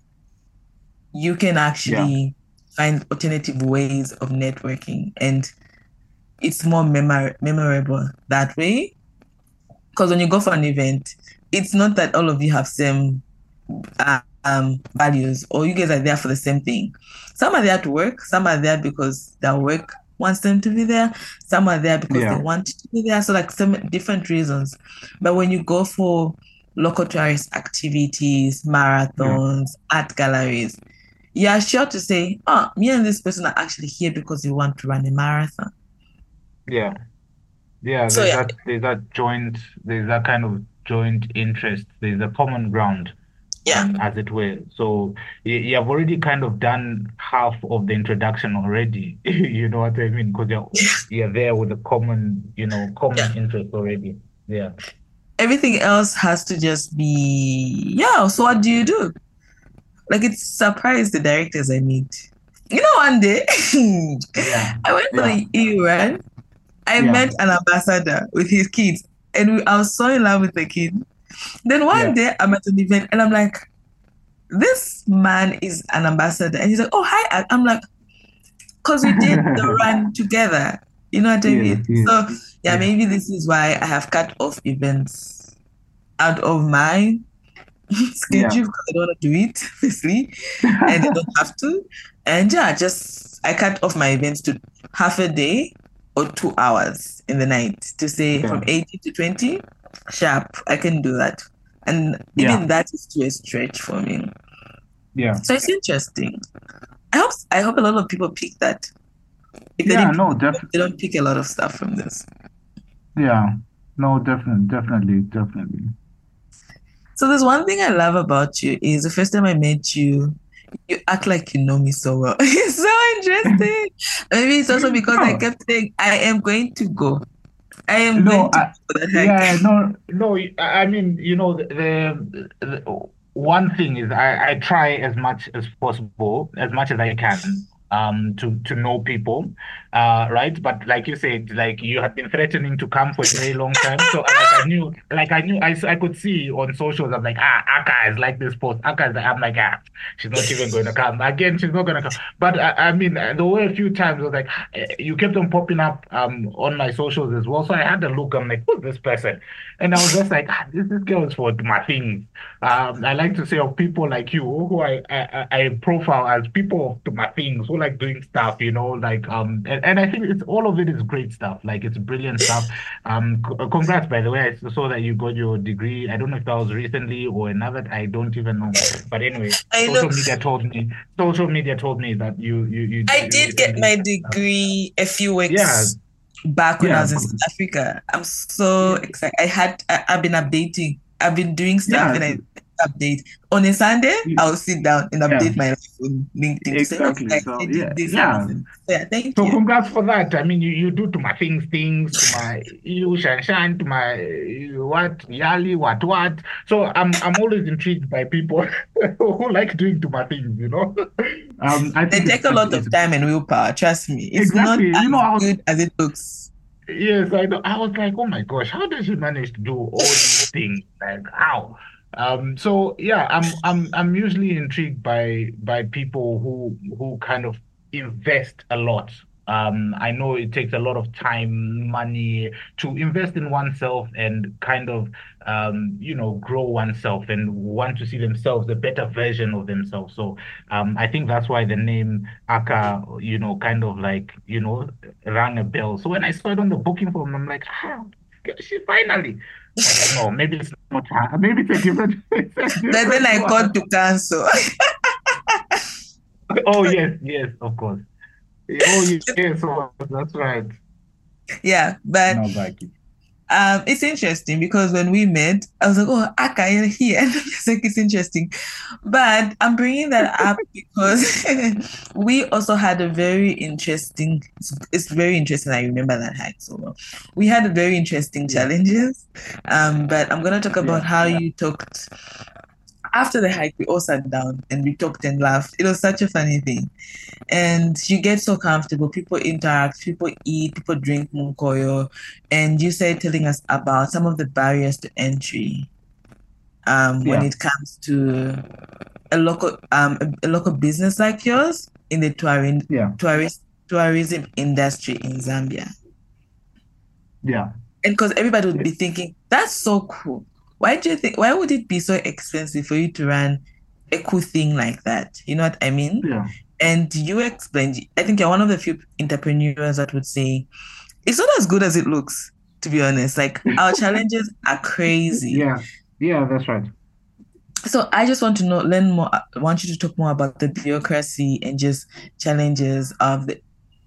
You can actually find alternative ways of networking, and it's more memor- memorable that way. Because when you go for an event, it's not that all of you have same uh, um, values or you guys are there for the same thing. Some are there to work, some are there because their work wants them to be there, some are there because Yeah. they want to be there. So like some different reasons. But when you go for local tourist activities, marathons, art galleries, you're sure to say, oh, me and this person are actually here because we want to run a marathon. Yeah. Yeah, So there's yeah, that there's that joint there's that kind of joint interest. There's a common ground, yeah, um, as it were. So you, you have already kind of done half of the introduction already. You know what I mean? Because you're you're there with a common, you know, common yeah. interest already. Yeah. Everything else has to just be, yeah, so what do you do? Like, it's surprised the directors I meet. You know, one day, Yeah. I went for Yeah. the E-Run. I Yeah. met an ambassador with his kids, and we, I was so in love with the kid. Then one Yeah. day, I'm at an event, and I'm like, this man is an ambassador. And he's like, oh, hi. I'm like, because we did the run together. You know what I Yeah. mean? Yeah. So, yeah, Yeah. maybe this is why I have cut off events out of my schedule because I don't want to do it, obviously, and I don't have to. And yeah, just I cut off my events to half a day or two hours in the night to say Yeah. from eighty to twenty sharp. I can do that. And Yeah. even that is too a stretch for me. Yeah. So it's interesting. I hope I hope a lot of people pick that. If they, Yeah. didn't, No. Def. they don't pick a lot of stuff from this. Yeah. No. Definitely. Definitely. Definitely. So there's one thing I love about you is the first time I met you, you act like you know me so well. It's so interesting. Maybe it's also because I No. kept saying, I am going to go. I am No. going to I, go for that hike. yeah. No. No, I I mean, you know, the, the, the one thing is I, I try as much as possible, as much as I can, um, to to know people, uh, right? But like you said, like you had been threatening to come for a very long time, so like I knew, like I knew, I, s- I could see on socials. I'm like, ah, Aka is like this post. Aka is, I'm like, ah, she's not even going to come again. She's not going to come. But I, I mean, there were a few times I was like, eh, you kept on popping up um on my socials as well. So I had to look. I'm like, who's this person? And I was just like, ah, this, this girl is for my things. Um, I like to say of people like you who I, I, I I profile as people to my things who like doing stuff, you know, like um, and, and I think it's all of it is great stuff. Like it's brilliant stuff. Um, c- congrats by the way. I saw that you got your degree. I don't know if that was recently or another. I don't even know. But anyway, I know. social media told me. Social media told me that you you you. I you did get recently- my degree a few weeks Yeah. back when I Yeah. was in South Africa. I'm so Yeah. excited. I had I, I've been updating. I've been doing stuff Yeah. and I update. On a Sunday, I'll sit down and update Yeah. my life on LinkedIn to say, oh, Exactly. guys, So I yeah, did this yeah. and this. And so, yeah, thank So you. congrats for that. I mean, you, you do to my things, things, to my you shine shine, to my uh, what yali, what what. So I'm I'm always intrigued by people who like doing to my things, you know. Um, I They think take it's, a lot it's of time and willpower. Trust me, it's not exactly. You know, as I was good as it looks. Yes, I know. I was like, oh my gosh, how does she manage to do all these things? Like, how? Um, so yeah, I'm I'm I'm usually intrigued by by people who who kind of invest a lot. Um, I know it takes a lot of time, money to invest in oneself and kind of um, you know, grow oneself and want to see themselves a better version of themselves. So um, I think that's why the name Aka, you know, kind of like, you know, rang a bell. So when I saw it on the booking form, I'm like, ah, she finally. I was like, no, maybe it's not her. Maybe it's a different, it's a Then, then different I one. called to cancel. Oh yes, yes, of course. Oh yes, so that's right. Yeah, but no back. um, it's interesting because when we met, I was like, "Oh, Aka, you're here," and it's like it's interesting. But I'm bringing that up because we also had a very interesting. It's, it's very interesting. I remember that hike so well. We had a very interesting Yeah. challenges. Um, but I'm gonna talk about Yeah. how you talked after the hike. We all sat down and we talked and laughed. It was such a funny thing. And you get so comfortable. People interact, people eat, people drink munkoyo, and you started telling us about some of the barriers to entry um, when Yeah. it comes to a local um, a, a local business like yours in the touring, Yeah. tourist tourism industry in Zambia. Yeah. And because everybody would be thinking, that's so cool. Why do you think? Why would it be so expensive for you to run a cool thing like that? You know what I mean? Yeah. And you explained, I think you're one of the few entrepreneurs that would say it's not as good as it looks, to be honest. Like our challenges are crazy. Yeah. Yeah, that's right. So I just want to know, learn more. I want you to talk more about the bureaucracy and just challenges of the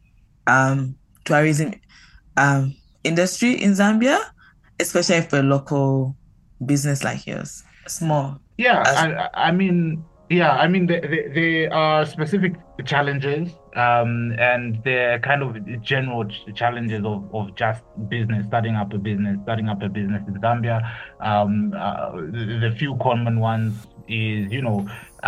um, tourism um, industry in Zambia, especially for a local business like yours. Small. Yeah, As, I I mean, yeah, I mean, there, there, there are specific challenges, um, and they're kind of general ch- challenges of, of just business, starting up a business, starting up a business in Zambia. Um, uh, the, the few common ones is, you know,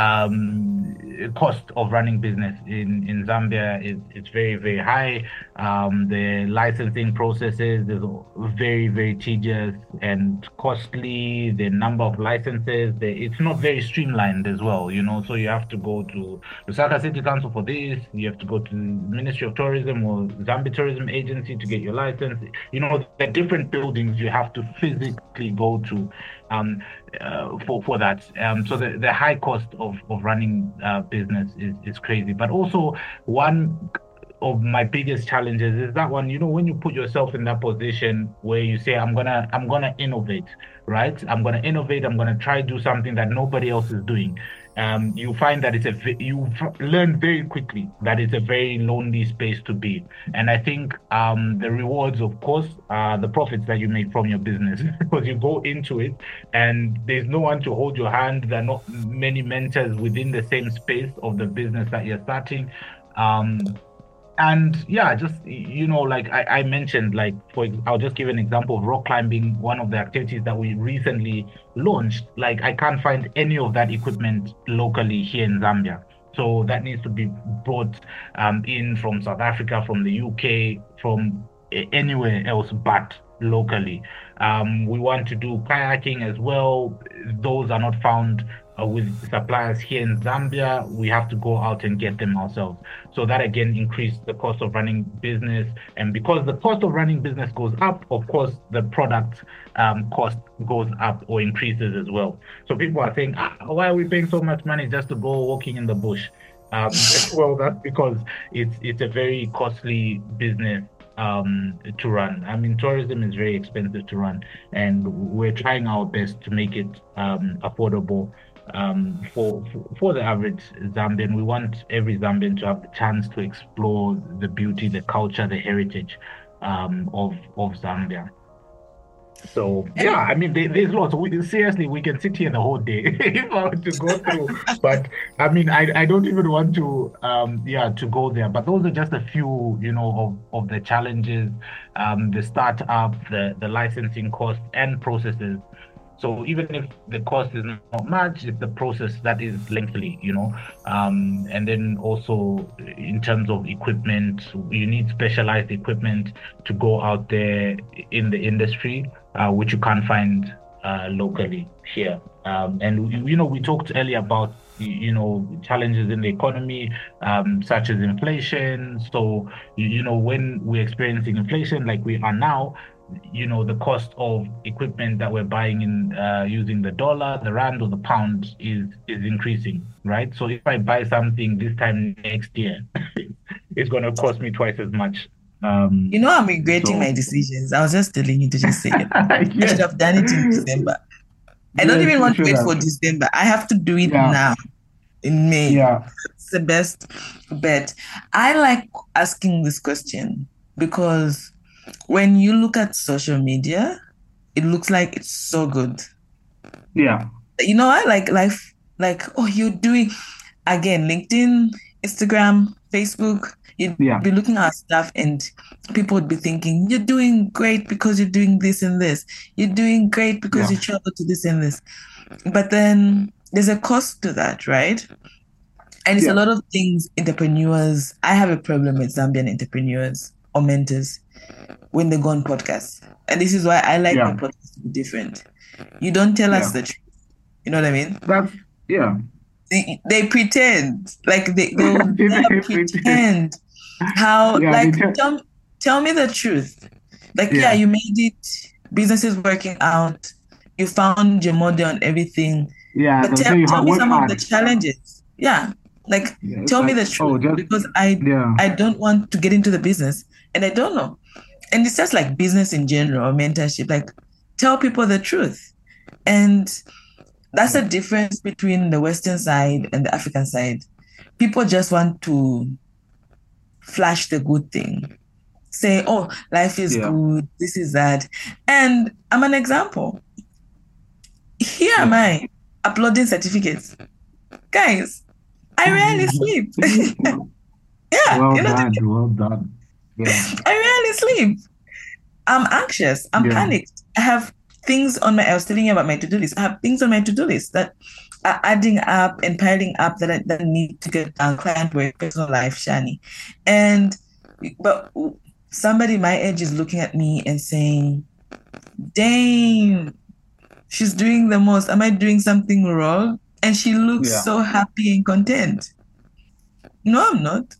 um, cost of running business in, in Zambia is, is very, very high. Um, the licensing processes is very, very tedious and costly. The number of licenses, the, it's not very streamlined as well, you know. So you have to go to Lusaka City Council for this. You have to go to the Ministry of Tourism or Zambia Tourism Agency to get your license. You know, the different buildings you have to physically go to um, uh, for for that. Um, so the, the high cost of of running uh, business is is crazy. But also one of my biggest challenges is that one, you know, when you put yourself in that position where you say, I'm gonna, I'm gonna innovate, right? I'm gonna innovate, I'm gonna try do something that nobody else is doing. Um, you find that it's a, you learn very quickly that it's a very lonely space to be. And I think um, the rewards, of course, are the profits that you make from your business because you go into it and there's no one to hold your hand. There are not many mentors within the same space of the business that you're starting. Um, and yeah, just you know, like I, I mentioned, like for I'll just give an example of rock climbing, one of the activities that we recently launched. Like I can't find any of that equipment locally here in Zambia. So that needs to be brought um, in from South Africa, from the U K, from anywhere else but locally. Um, we want to do kayaking as well. Those are not found uh, with suppliers here in Zambia. We have to go out and get them ourselves. So that again increased the cost of running business. And because the cost of running business goes up, of course, the product um, cost goes up or increases as well. So people are saying, ah, why are we paying so much money just to go walking in the bush? Um, well, that's because it's it's a very costly business um, to run. I mean, tourism is very expensive to run, and we're trying our best to make it um, affordable um, for, for for the average Zambian. We want every Zambian to have the chance to explore the beauty, the culture, the heritage um, of of Zambia. So And yeah, I mean, there, there's lots. We, seriously, we can sit here the whole day if I were to go through. But I mean, I, I don't even want to um yeah to go there. But those are just a few, you know, of, of the challenges, um, the startup, the the licensing costs and processes. So even if the cost is not much, it's the process that is lengthy, you know. Um, and then also in terms of equipment, you need specialized equipment to go out there in the industry, uh, which you can't find uh, locally here. Um, and you know, we talked earlier about you know challenges in the economy, um, such as inflation. So you, you know, when we're experiencing inflation like we are now, you know, the cost of equipment that we're buying in uh, using the dollar, the rand, or the pound is is increasing, right? So if I buy something this time next year, it's going to cost me twice as much. you Um, know, I'm regretting my so decisions. I was just telling you to just say it. I should Yes. have done it in December. I don't Yes, even you want to should wait have. for December. I have to do it Yeah, now in May. yeah, It's the best bet. I like asking this question because when you look at social media, it looks like it's so good. yeah, You know, I like life, like, oh, you're doing again, LinkedIn, Instagram, Facebook, you'd yeah, be looking at stuff and people would be thinking, you're doing great because you're doing this and this. You're doing great because yeah, you travel to this and this. But then there's a cost to that, right? And it's a yeah. lot of things entrepreneurs. I have a problem with Zambian entrepreneurs or mentors when they go on podcasts. And this is why I like my Yeah, podcast to be different. You don't tell us yeah. the truth. You know what I mean? That's yeah. They, they pretend like they, they'll, Did they'll they pretend? pretend how Yeah, they like tell. tell, tell me the truth. Like, yeah, Yeah, you made it, business is working out, you found your model and everything. yeah. But They'll tell tell you tell how me work some of the hard. challenges. Yeah. Like Yeah, it's tell me like, the oh, truth just because I yeah, I don't want to get into the business and I don't know. And it's just like business in general, mentorship. Like tell people the truth. And that's yeah, the difference between the Western side and the African side. People just want to flash the good thing, say, oh, life is yeah, good, this is that. And I'm an example. Here am yeah. I uploading certificates. Guys, I rarely sleep. Yeah, Well you know, done, well done. Yeah, I rarely sleep. I'm anxious. I'm yeah, panicked. I have things on my, I was telling you about my to do list. I have things on my to do list that are adding up and piling up that I, that need to get done, client work, personal life, Shani. And, but somebody my age is looking at me and saying, dang, she's doing the most. Am I doing something wrong? And she looks yeah. so happy and content. No, I'm not.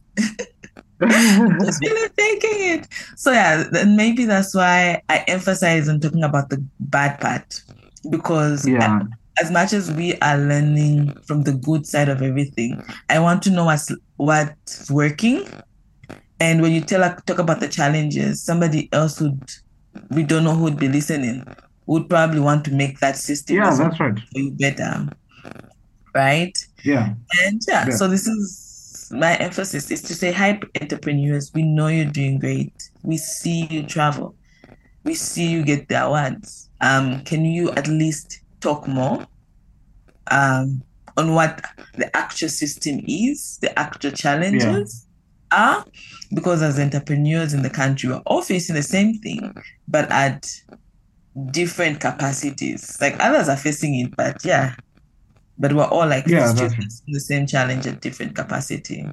Just really faking it. So yeah, then maybe that's why I emphasize on talking about the bad part because I, Yeah, as much as we are learning from the good side of everything, I want to know what's what's working. And when you tell talk about the challenges, somebody else would we don't know who would be listening would probably want to make that system yeah. that's That's right. for you better, right? Yeah, And yeah, yeah, so this is my emphasis is to say, hi, entrepreneurs, we know you're doing great. We see you travel. We see you get the awards. Um, can you at least talk more um, on what the actual system is, the actual yeah, challenges are? Because as entrepreneurs in the country, we're all facing the same thing, but at different capacities. Like others are facing it, but yeah, but we're all like yeah. still That's right. facing the same challenge at different capacity.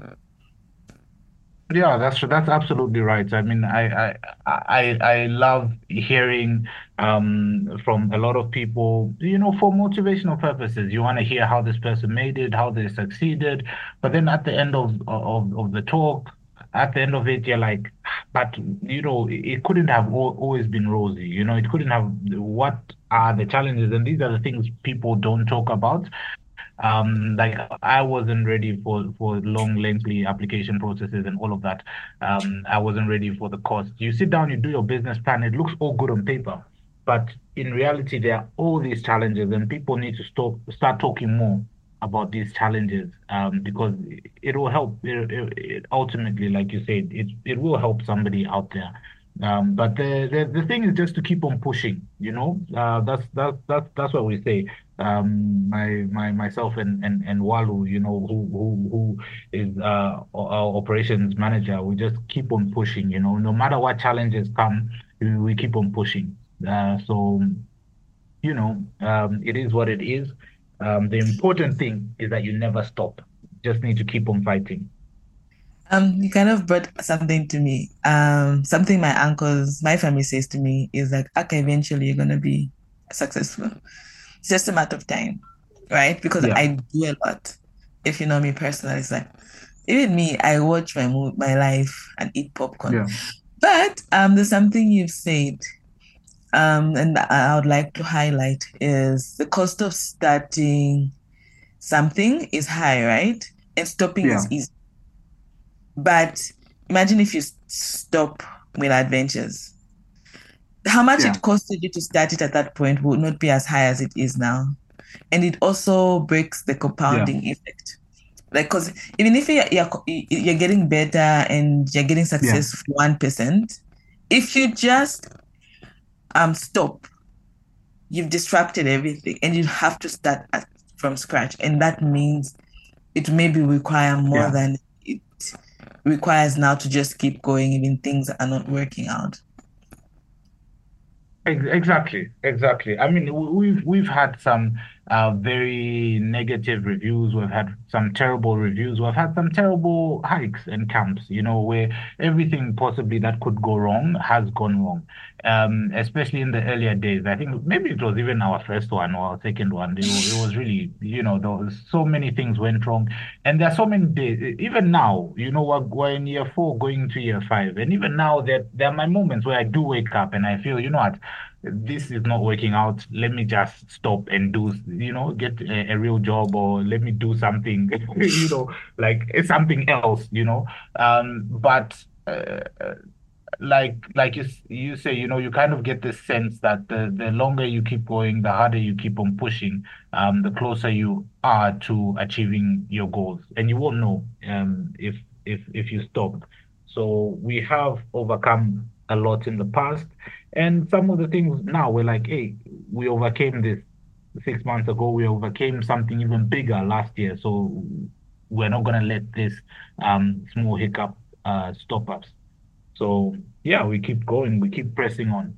Yeah, that's that's absolutely right. I mean, I I I I love hearing um from a lot of people, you know, for motivational purposes. You want to hear how this person made it, how they succeeded, but then at the end of of of the talk, at the end of it, you're like, but you know, it it couldn't have al always been rosy. You know, it couldn't have. What are the challenges? And these are the things people don't talk about. Um, like I wasn't ready for for long, lengthy application processes and all of that. Um, I wasn't ready for the cost. You sit down, you do your business plan, it looks all good on paper, but in reality, there are all these challenges, and people need to stop start talking more about these challenges um, because it, it will help. It, it, it ultimately, like you said, it it will help somebody out there. Um, but the, the the thing is just to keep on pushing, you know. Uh, that's that's that's that's what we say. Um, my my myself and and and Walu, you know, who who who is uh our operations manager. We just keep on pushing, you know. No matter what challenges come, we, we keep on pushing. Uh, so you know, um, it is what it is. Um, the important thing is that you never stop. Just need to keep on fighting. Um, you kind of brought something to me. Um, something my uncles, my family says to me is like, okay, eventually you're gonna be successful. It's just a matter of time, right? Because Yeah. I do a lot. If you know me personally, it's like even me, I watch my mo- my life and eat popcorn. Yeah. But um, there's something you've said, um, and I would like to highlight is the cost of starting something is high, right? And stopping Yeah. is easy. But imagine if you s- stop with adventures. How much Yeah. it costed you to start it at that point would not be as high as it is now. And it also breaks the Yeah. compounding effect. Like, because even if you're, you're, you're getting better and you're getting Yeah. success one percent, if you just um stop, you've disrupted everything and you have to start at, from scratch. And that means it maybe require more Yeah. than it requires now to just keep going, even things are not working out. Ex- Exactly, exactly. I mean, w- we've we've had some uh, very negative reviews. We've had some terrible reviews. We've had some terrible hikes and camps. You know, where everything possibly that could go wrong has gone wrong. Um, especially in the earlier days. I think maybe it was even our first one or our second one. It, wa- it was really, you know, there was so many things went wrong, and there are so many days. e- Even now, you know, we're, we're in year four, going to year five, and even now, there there are my moments where I do wake up and I feel, you know what, this is not working out. Let me just stop and do, you know, get a, a real job, or let me do something, you know, like it's something else, you know. Um, but uh, like like you s- you say, you know, you kind of get this sense that the the longer you keep going, the harder you keep on pushing, um, the closer you are to achieving your goals, and you won't know um if if if you stop. So we have overcome a lot in the past, and some of the things now we're like, hey, we overcame this six months ago. We overcame something even bigger last year, so we're not gonna let this um small hiccup uh stop us. So yeah, we keep going, we keep pressing on.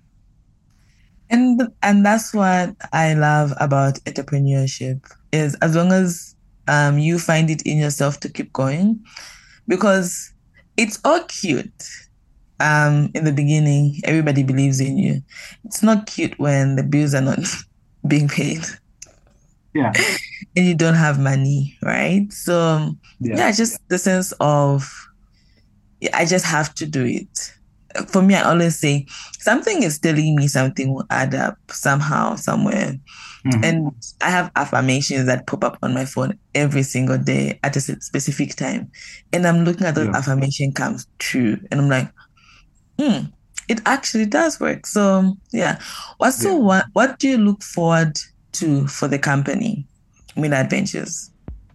And and that's what I love about entrepreneurship is as long as um you find it in yourself to keep going, because it's all cute. Um, in the beginning, everybody believes in you. It's not cute when the bills are not being paid Yeah. and you don't have money, right? So Yeah. yeah, just the sense of yeah, I just have to do it. For me, I always say something is telling me something will add up somehow, somewhere. Mhm. And I have affirmations that pop up on my phone every single day at a specific time. And I'm looking at those Yeah. affirmation comes true. And I'm like, hmm, it actually does work. So yeah. What's the Yeah. what what do you look forward to for the company, Mid Adventures?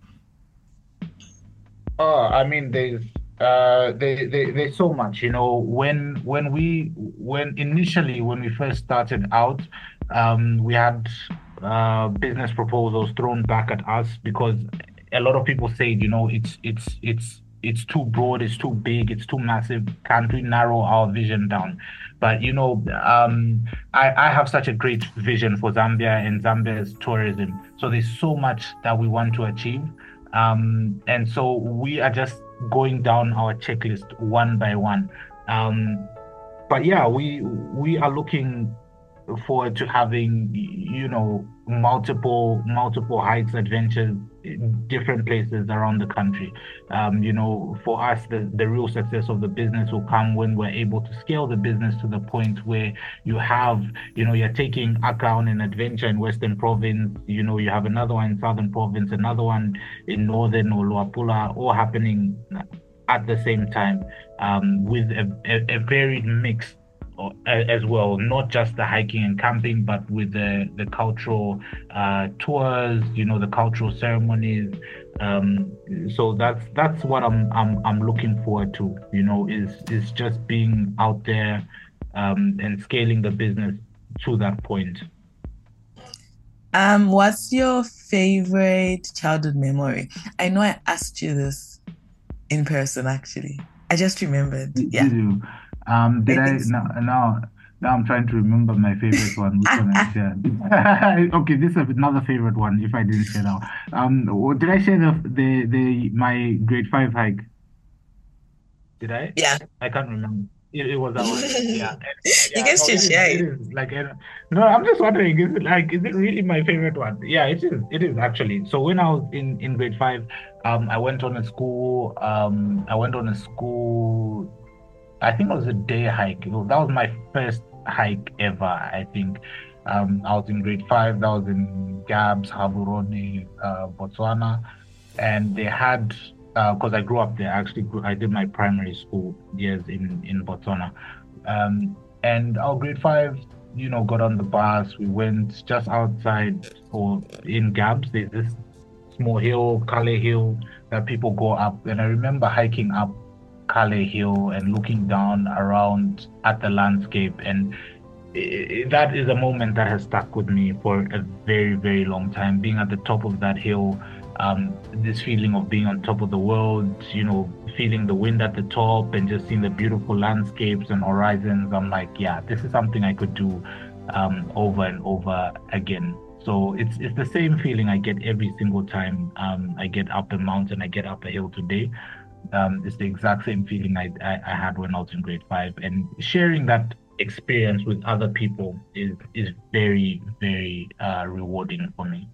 Oh, I mean, there's uh, there, there, there's so much, you know. When when we when initially when we first started out, um, we had uh business proposals thrown back at us because a lot of people said, you know, it's it's it's it's too broad, it's too big, it's too massive. Can't we narrow our vision down? But you know, um, I I have such a great vision for Zambia and Zambia's tourism. So there's so much that we want to achieve. Um, and so we are just going down our checklist one by one. Um, but yeah, we we are looking forward to having, you know, multiple multiple hikes, adventures in different places around the country. Um, you know, for us, the, the real success of the business will come when we're able to scale the business to the point where you have, you know, you're taking Akka on an adventure in Western Province, you know, you have another one in Southern Province, another one in Northern or Luapula, all happening at the same time, um, with a, a, a varied mix or, as well, not just the hiking and camping, but with the the cultural uh, tours, you know, the cultural ceremonies. Um, so that's that's what I'm I'm I'm looking forward to. You know, is is just being out there um, and scaling the business to that point. Um, what's your favorite childhood memory? I know I asked you this in person, actually. I just remembered. Did, Yeah, did you? Um, did I I think so. now now now I'm trying to remember my favorite one. Which one I shared? Okay, this is another favorite one. If I didn't share now, um, what- did I share the the the my grade five hike? Did I? Yeah. I can't remember. It, it was that one. Yeah. And, You yeah. can No, still it is. share It it. is like. uh, No, I'm just wondering. Is it like? Is it really my favorite one? Yeah, it is. It is actually. So when I was in in grade five, um, I went on a school. Um, I went on a school. I think it was a day hike. It was- That was my first hike ever. I think. Um, I was in grade five. That was in Gabs, Gaborone, uh, Botswana, and they had because I grew up there. Actually, grew, I did my primary school years in in Botswana, um, and our grade five, you know, got on the bus. We went just outside or in Gabs. There's this small hill, Kale Hill, that people go up, and I remember hiking up Kale Hill and looking down around at the landscape and i- that is a moment that has stuck with me for a very, very long time. Being at the top of that hill, um, this feeling of being on top of the world, you know, feeling the wind at the top and just seeing the beautiful landscapes and horizons. I'm like, yeah, this is something I could do um, over and over again. So it's it's the same feeling I get every single time um, I get up a mountain, I get up a hill today. Um, it's the exact same feeling I, I, I had when I was in grade five. And sharing that experience with other people is is very, very uh, rewarding for me.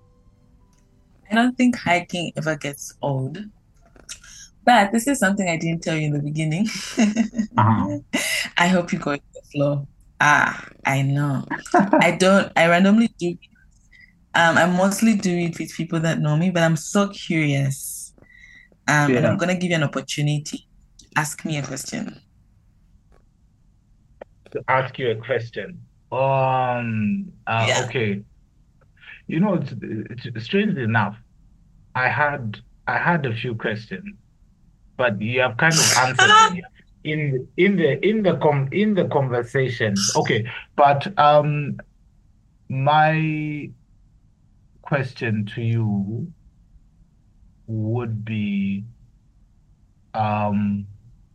I don't think hiking ever gets old. But this is something I didn't tell you in the beginning. Uh-huh. I hope you got the flow. Ah, I know. I don't, I randomly do. Um, I mostly do it with people that know me, but I'm so curious. Um, and I'm Yeah, gonna give you an opportunity to ask me a question. To ask you a question. Um, uh, Yeah. okay. You know, it's, it's strangely enough, I had I had a few questions, but you have kind of answered them in in the in the com in the conversation. Okay, but um, my question to you would be um,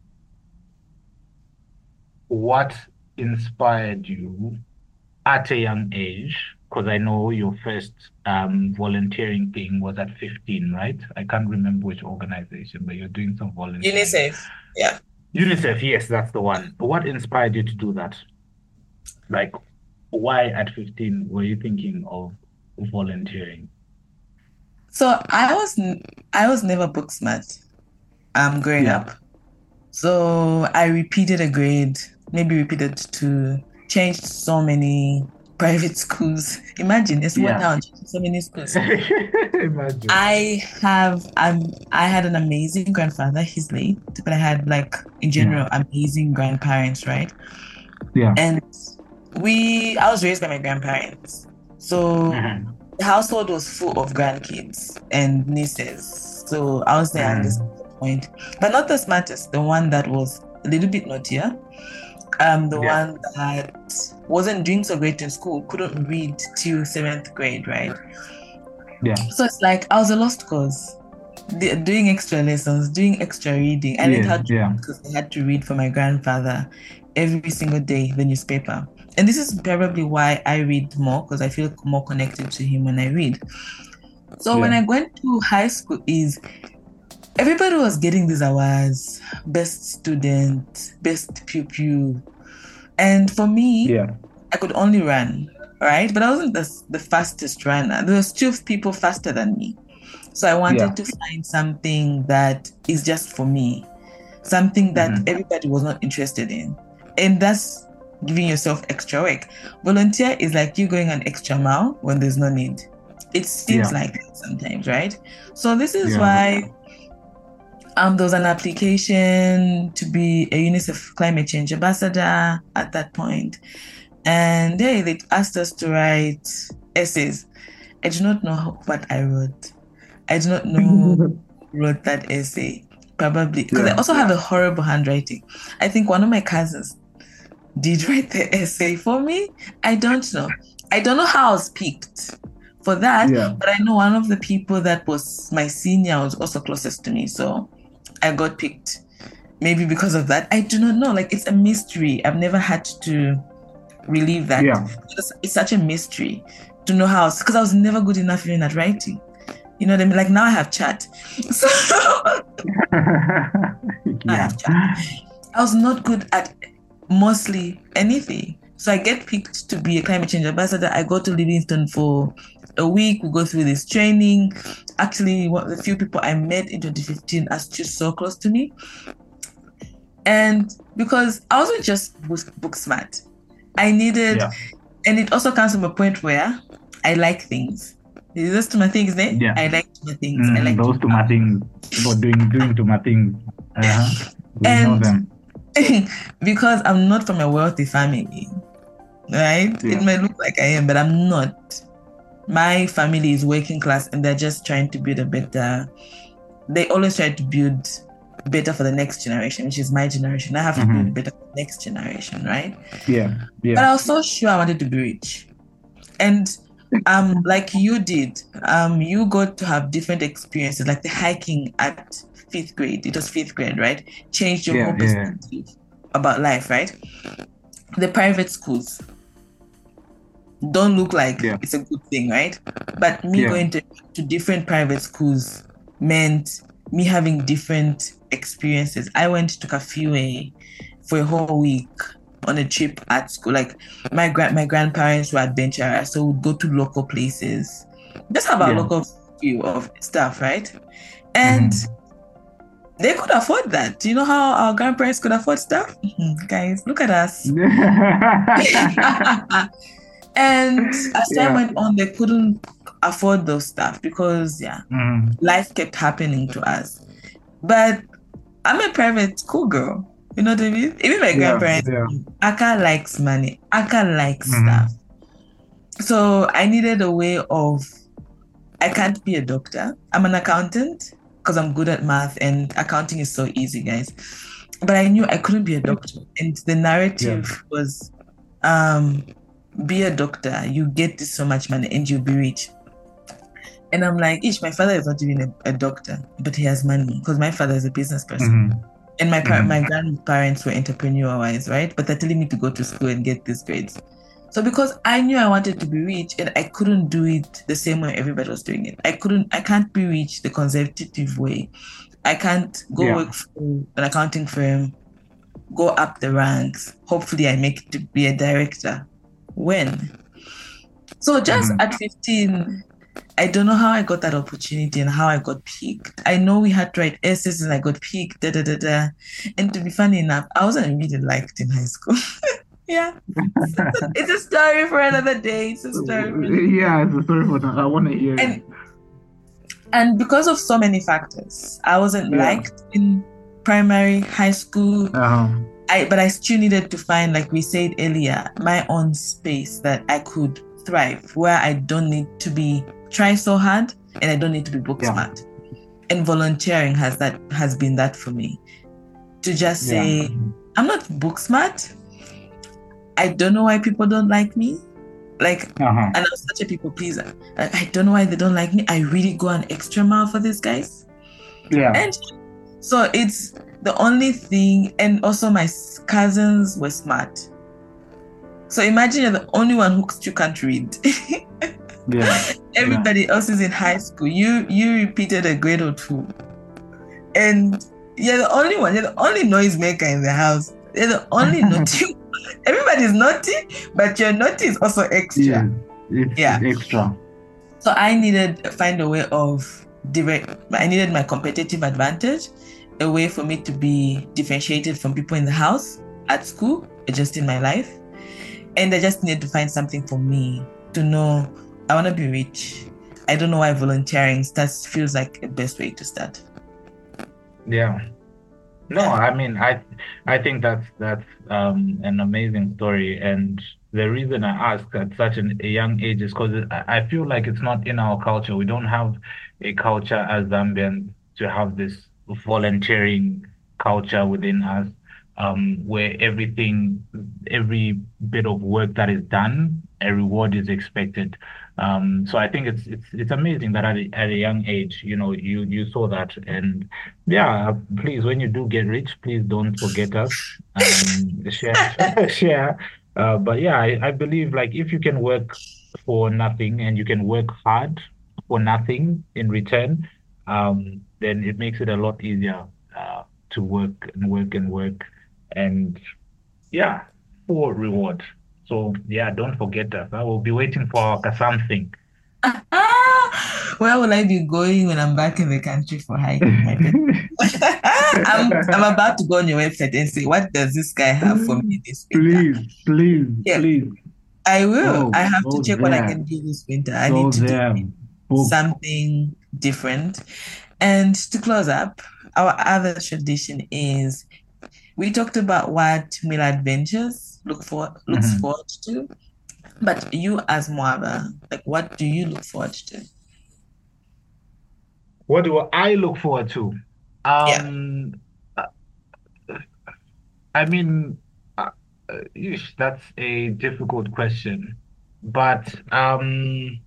what inspired you at a young age? Because I know your first um, volunteering thing was at fifteen, right? I can't remember which organization, but you're doing some volunteering. UNICEF. Yeah. UNICEF, yes, that's the one. What inspired you to do that? Like, why at fifteen were you thinking of volunteering? So I was n- I was never book smart um growing yeah, up. So I repeated a grade, maybe repeated two, changed so many private schools. Imagine it's one yeah, town, so many schools. Imagine. I have um I had an amazing grandfather, he's late, but I had like in yeah, general amazing grandparents, right? yeah. And we I was raised by my grandparents. So Mhm, the household was full of grandkids and nieces. So I was the youngest mhm. at the point, but not the smartest, the one that was a little bit naughtier. Um, the Yeah, one that wasn't doing so great in school, couldn't read till seventh grade, right? Yeah. So it's like I was a lost cause. The- doing extra lessons, doing extra reading. I learned Yeah. how to Yeah. read because I had to read for my grandfather every single day, the newspaper. And this is probably why I read more because I feel more connected to him when I read. So when Yeah. I went to high school, is everybody was getting these awards, best student, best pupil. And for me, Yeah. I could only run, right? But I wasn't the, the fastest runner. There was two people faster than me. So I Yeah. wanted to find something that is just for me, something that Mhm. everybody was not interested in. And that's giving yourself extra work. Volunteer is like you going an extra mile when there's no need. It seems Yeah. like that sometimes, right? So this is Yeah. why Um, there was an application to be a UNICEF climate change ambassador at that point. And yeah, they asked us to write essays. I do not know what I wrote. I do not know who wrote that essay. Probably because yeah. I also have a horrible handwriting. I think one of my cousins did write the essay for me. I don't know. I don't know how I was picked for that, yeah. but I know one of the people that was my senior was also closest to me. So I got picked. Maybe because of that. I do not know. Like, it's a mystery. I've never had to relieve that. Yeah. It's, it's such a mystery to know how, because I was never good enough even at writing. You know what I mean? Like, now I have chat. So yeah. I have chat. I was not good at mostly anything. So I get picked to be a climate change ambassador. I go to Livingston for a week. We go through this training. Actually, one of the few people I met in twenty fifteen are still so close to me. And because I wasn't just book smart, I needed, yeah. and it also comes from a point where I like things. Is this to my things, eh? Yeah. I like to my things. Mm, I like those to my things. For doing doing to my things. Uh-huh. We and know them. Because I'm not from a wealthy family, right? Yeah. It might look like I am, but I'm not. My family is working class, and they're just trying to build a better. They always try to build better for the next generation, which is my generation. I have to mm-hmm. build better for the next generation, right? Yeah, yeah. But I was so sure I wanted to be rich, and um, like you did, um, you got to have different experiences, like the hiking at fifth grade. It was fifth grade, right? Changed your yeah, whole perspective yeah. about life, right? The private schools don't look like yeah. it's a good thing, right? But me yeah. going to, to different private schools meant me having different experiences. I went to Kafue for a whole week on a trip at school. Like my grand my grandparents were adventurers, so we'd go to local places. Just have a yeah. local view of stuff, right? And mm-hmm. they could afford that. Do you know how our grandparents could afford stuff? Mm-hmm. Guys, look at us. And as time yeah. went on, they couldn't afford those stuff because yeah, mm. life kept happening to us. But I'm a private school girl. You know what I mean? Even my yeah, grandparents, yeah. Aka likes money. Aka likes mm-hmm. stuff. So I needed a way of, I can't be a doctor. I'm an accountant because I'm good at math and accounting is so easy, guys. But I knew I couldn't be a doctor. And the narrative yeah. was, um, be a doctor, you get this so much money and you'll be rich. And I'm like, ish, my father is not even a, a doctor, but he has money because my father is a business person. Mm-hmm. And my par- mm-hmm. my grandparents were entrepreneur-wise, right? But they're telling me to go to school and get these grades. So because I knew I wanted to be rich and I couldn't do it the same way everybody was doing it. I couldn't, I can't be rich the conservative way. I can't go yeah. work for an accounting firm, go up the ranks. Hopefully I make it to be a director. When? So just mm-hmm. at fifteen, I don't know how I got that opportunity and how I got picked. I know we had to write essays and I got picked, da da da da. And to be funny enough, I wasn't really liked in high school. yeah. It's a story for another day. It's a story. For yeah, it's a story for that. I want to hear and, it. And because of so many factors, I wasn't yeah. liked in primary, high school. Uh-huh. I, but I still needed to find, like we said earlier, my own space that I could thrive, where I don't need to be try so hard and I don't need to be book yeah. smart. And volunteering has that has been that for me. To just say, yeah. I'm not book smart. I don't know why people don't like me. Like, uh-huh. and I'm such a people pleaser. Like, I don't know why they don't like me. I really go an extra mile for these guys. Yeah. And so it's the only thing, and also my cousins were smart. So imagine you're the only one who still can't read. yeah. Everybody yeah. else is in high school. You you repeated a grade or two. And you're the only one, you're the only noisemaker in the house. You're the only naughty. Everybody's naughty, but your naughty is also extra. Yeah. It's yeah. extra. So I needed to find a way of direct, I needed my competitive advantage, a way for me to be differentiated from people in the house, at school, just in my life. And I just needed to find something for me to know I want to be rich. I don't know why volunteering starts feels like the best way to start. Yeah. No, I mean, I I think that's that's um, an amazing story, and the reason I ask at such an, a young age is because I I feel like it's not in our culture. We don't have a culture as Zambians to have this volunteering culture within us, um, where everything, every bit of work that is done, a reward is expected. Um, so I think it's it's it's amazing that at a, at a young age, you know, you you saw that. And yeah, please, when you do get rich, please don't forget us. Um, share, share. Uh, but yeah, I, I believe like if you can work for nothing and you can work hard for nothing in return, um, then it makes it a lot easier uh, to work and work and work and yeah, for reward. So yeah, don't forget us. I will be waiting for something. Ah, where will I be going when I'm back in the country for hiking, my bed? I'm I'm about to go on your website and say, what does this guy have for me this winter? Please, please, Yes, please. I will. Go, I have to go check what I there. can do this winter. I Go need to do there. Book. something different. And to close up, our other tradition is we talked about what Mila Adventures look for looks Mhm. forward to. But you as Moaba, like what do you look forward to? What do I look forward to? Yeah. Um, uh, I mean, uh, uh, eesh, that's a difficult question, but um,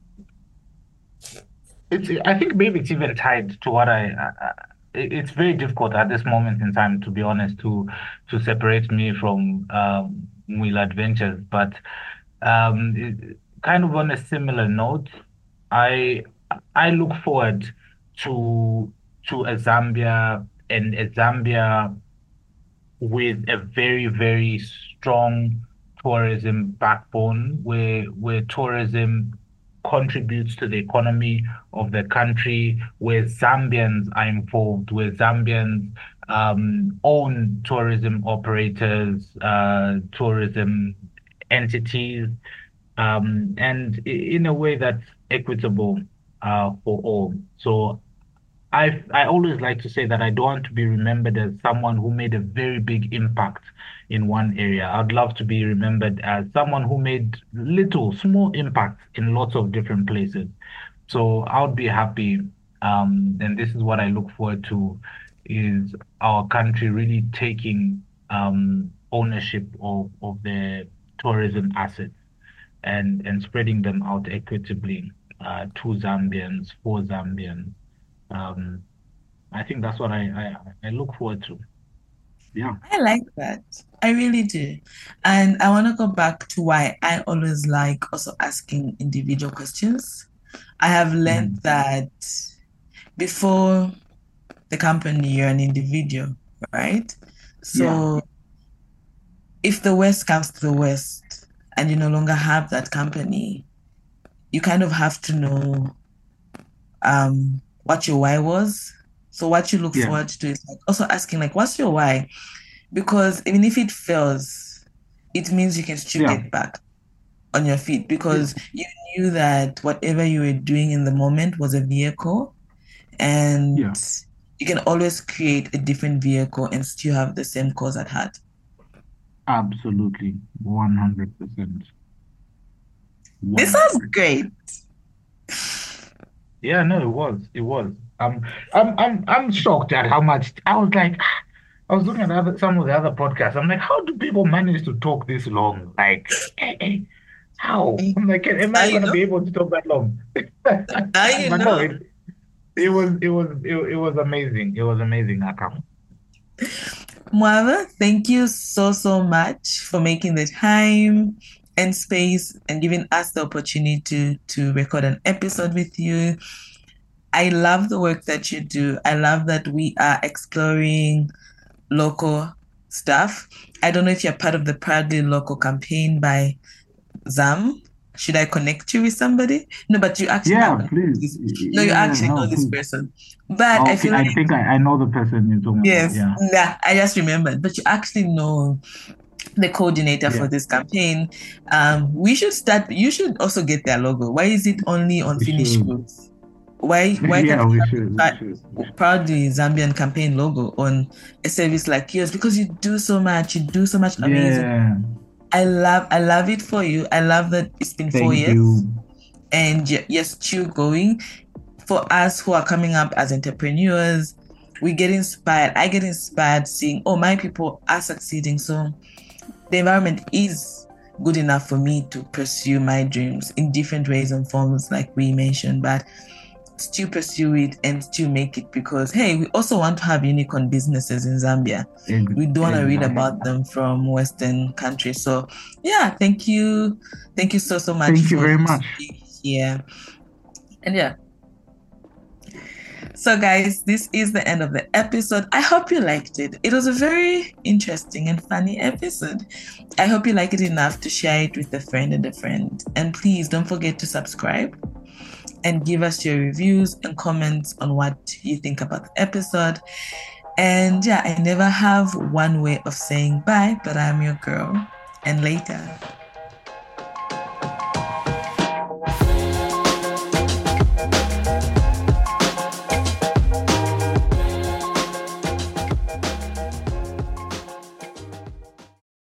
it's. I think maybe it's even tied to what I. Uh, uh, it- it's very difficult at this moment in time, to be honest, to to separate me from um, Will Adventures. But um, it, kind of on a similar note, I I look forward to to a Zambia and a Zambia with a very, very strong tourism backbone where where tourism contributes to the economy of the country, where Zambians are involved, where Zambians um, own tourism operators, uh, tourism entities, um, and i- in a way that's equitable uh, for all. So I I always like to say that I don't want to be remembered as someone who made a very big impact in one area. I'd love to be remembered as someone who made little, small impacts in lots of different places. So I would be happy, um, and this is what I look forward to, is our country really taking um, ownership of, of the tourism assets and, and spreading them out equitably uh, to Zambians, for Zambians. Um, I think that's what I, I, I look forward to. Yeah. I like that. I really do. And I want to go back to why I always like also asking individual questions. I have learned Mhm. that before the company, you're an individual, right? Yeah. So if the West comes to the West and you no longer have that company, you kind of have to know um, what your why was. So what you look Yeah. forward to is like also asking like, what's your why? Because even if it fails, it means you can still Yeah. get back on your feet Yeah. because you knew that whatever you were doing in the moment was a vehicle and Yeah. you can always create a different vehicle and still have the same cause at heart. Absolutely. one hundred percent. This was one hundred. great. Yeah, no, it was. It was. Um, I'm I'm I'm shocked at how much I was like I was looking at other, some of the other podcasts. I'm like, how do people manage to talk this long? Like, eh, eh, how? I'm like, am Now I you gonna know. be able to talk that long? Now you But no, know. it it was it was it, it was amazing. It was amazing, Aka. Moava, thank you so, so much for making the time and space and giving us the opportunity to, to record an episode with you. I love the work that you do. I love that we are exploring local stuff. I don't know if you're part of the Proudly Local campaign by Zam. Should I connect you with somebody? No, but you actually Yeah, haven't. please. No, you Yeah, actually know no, this please. person. But I Okay, feel I like, think I, I know the person you're talking about. yes, Yeah. nah, I just remembered. But you actually know the coordinator for Yeah. this campaign. Um, we should start. You should also get their logo. Why is it only on We Finnish should. goods? Why why Yeah, can't we we have should. We pri- should. proudly Zambian campaign logo on a service like yours? Because you do so much, you do so much amazing. Yeah. I love I love it for you. I love that it's been four Thank years you. and y- you're still going. For us who are coming up as entrepreneurs, we get inspired. I get inspired seeing, oh, my people are succeeding. So the environment is good enough for me to pursue my dreams in different ways and forms, like we mentioned, but still pursue it and still make it, because hey, we also want to have unicorn businesses in Zambia. Ex- We don't want to read exactly. about them from Western countries. So yeah, thank you. Thank you so, so much. Thank you for very much. being here. And yeah. So guys, this is the end of the episode. I hope you liked it. It was a very interesting and funny episode. I hope you like it enough to share it with a friend and a friend. And please don't forget to subscribe and give us your reviews and comments on what you think about the episode. And yeah, I never have one way of saying bye, but I'm your girl. And later.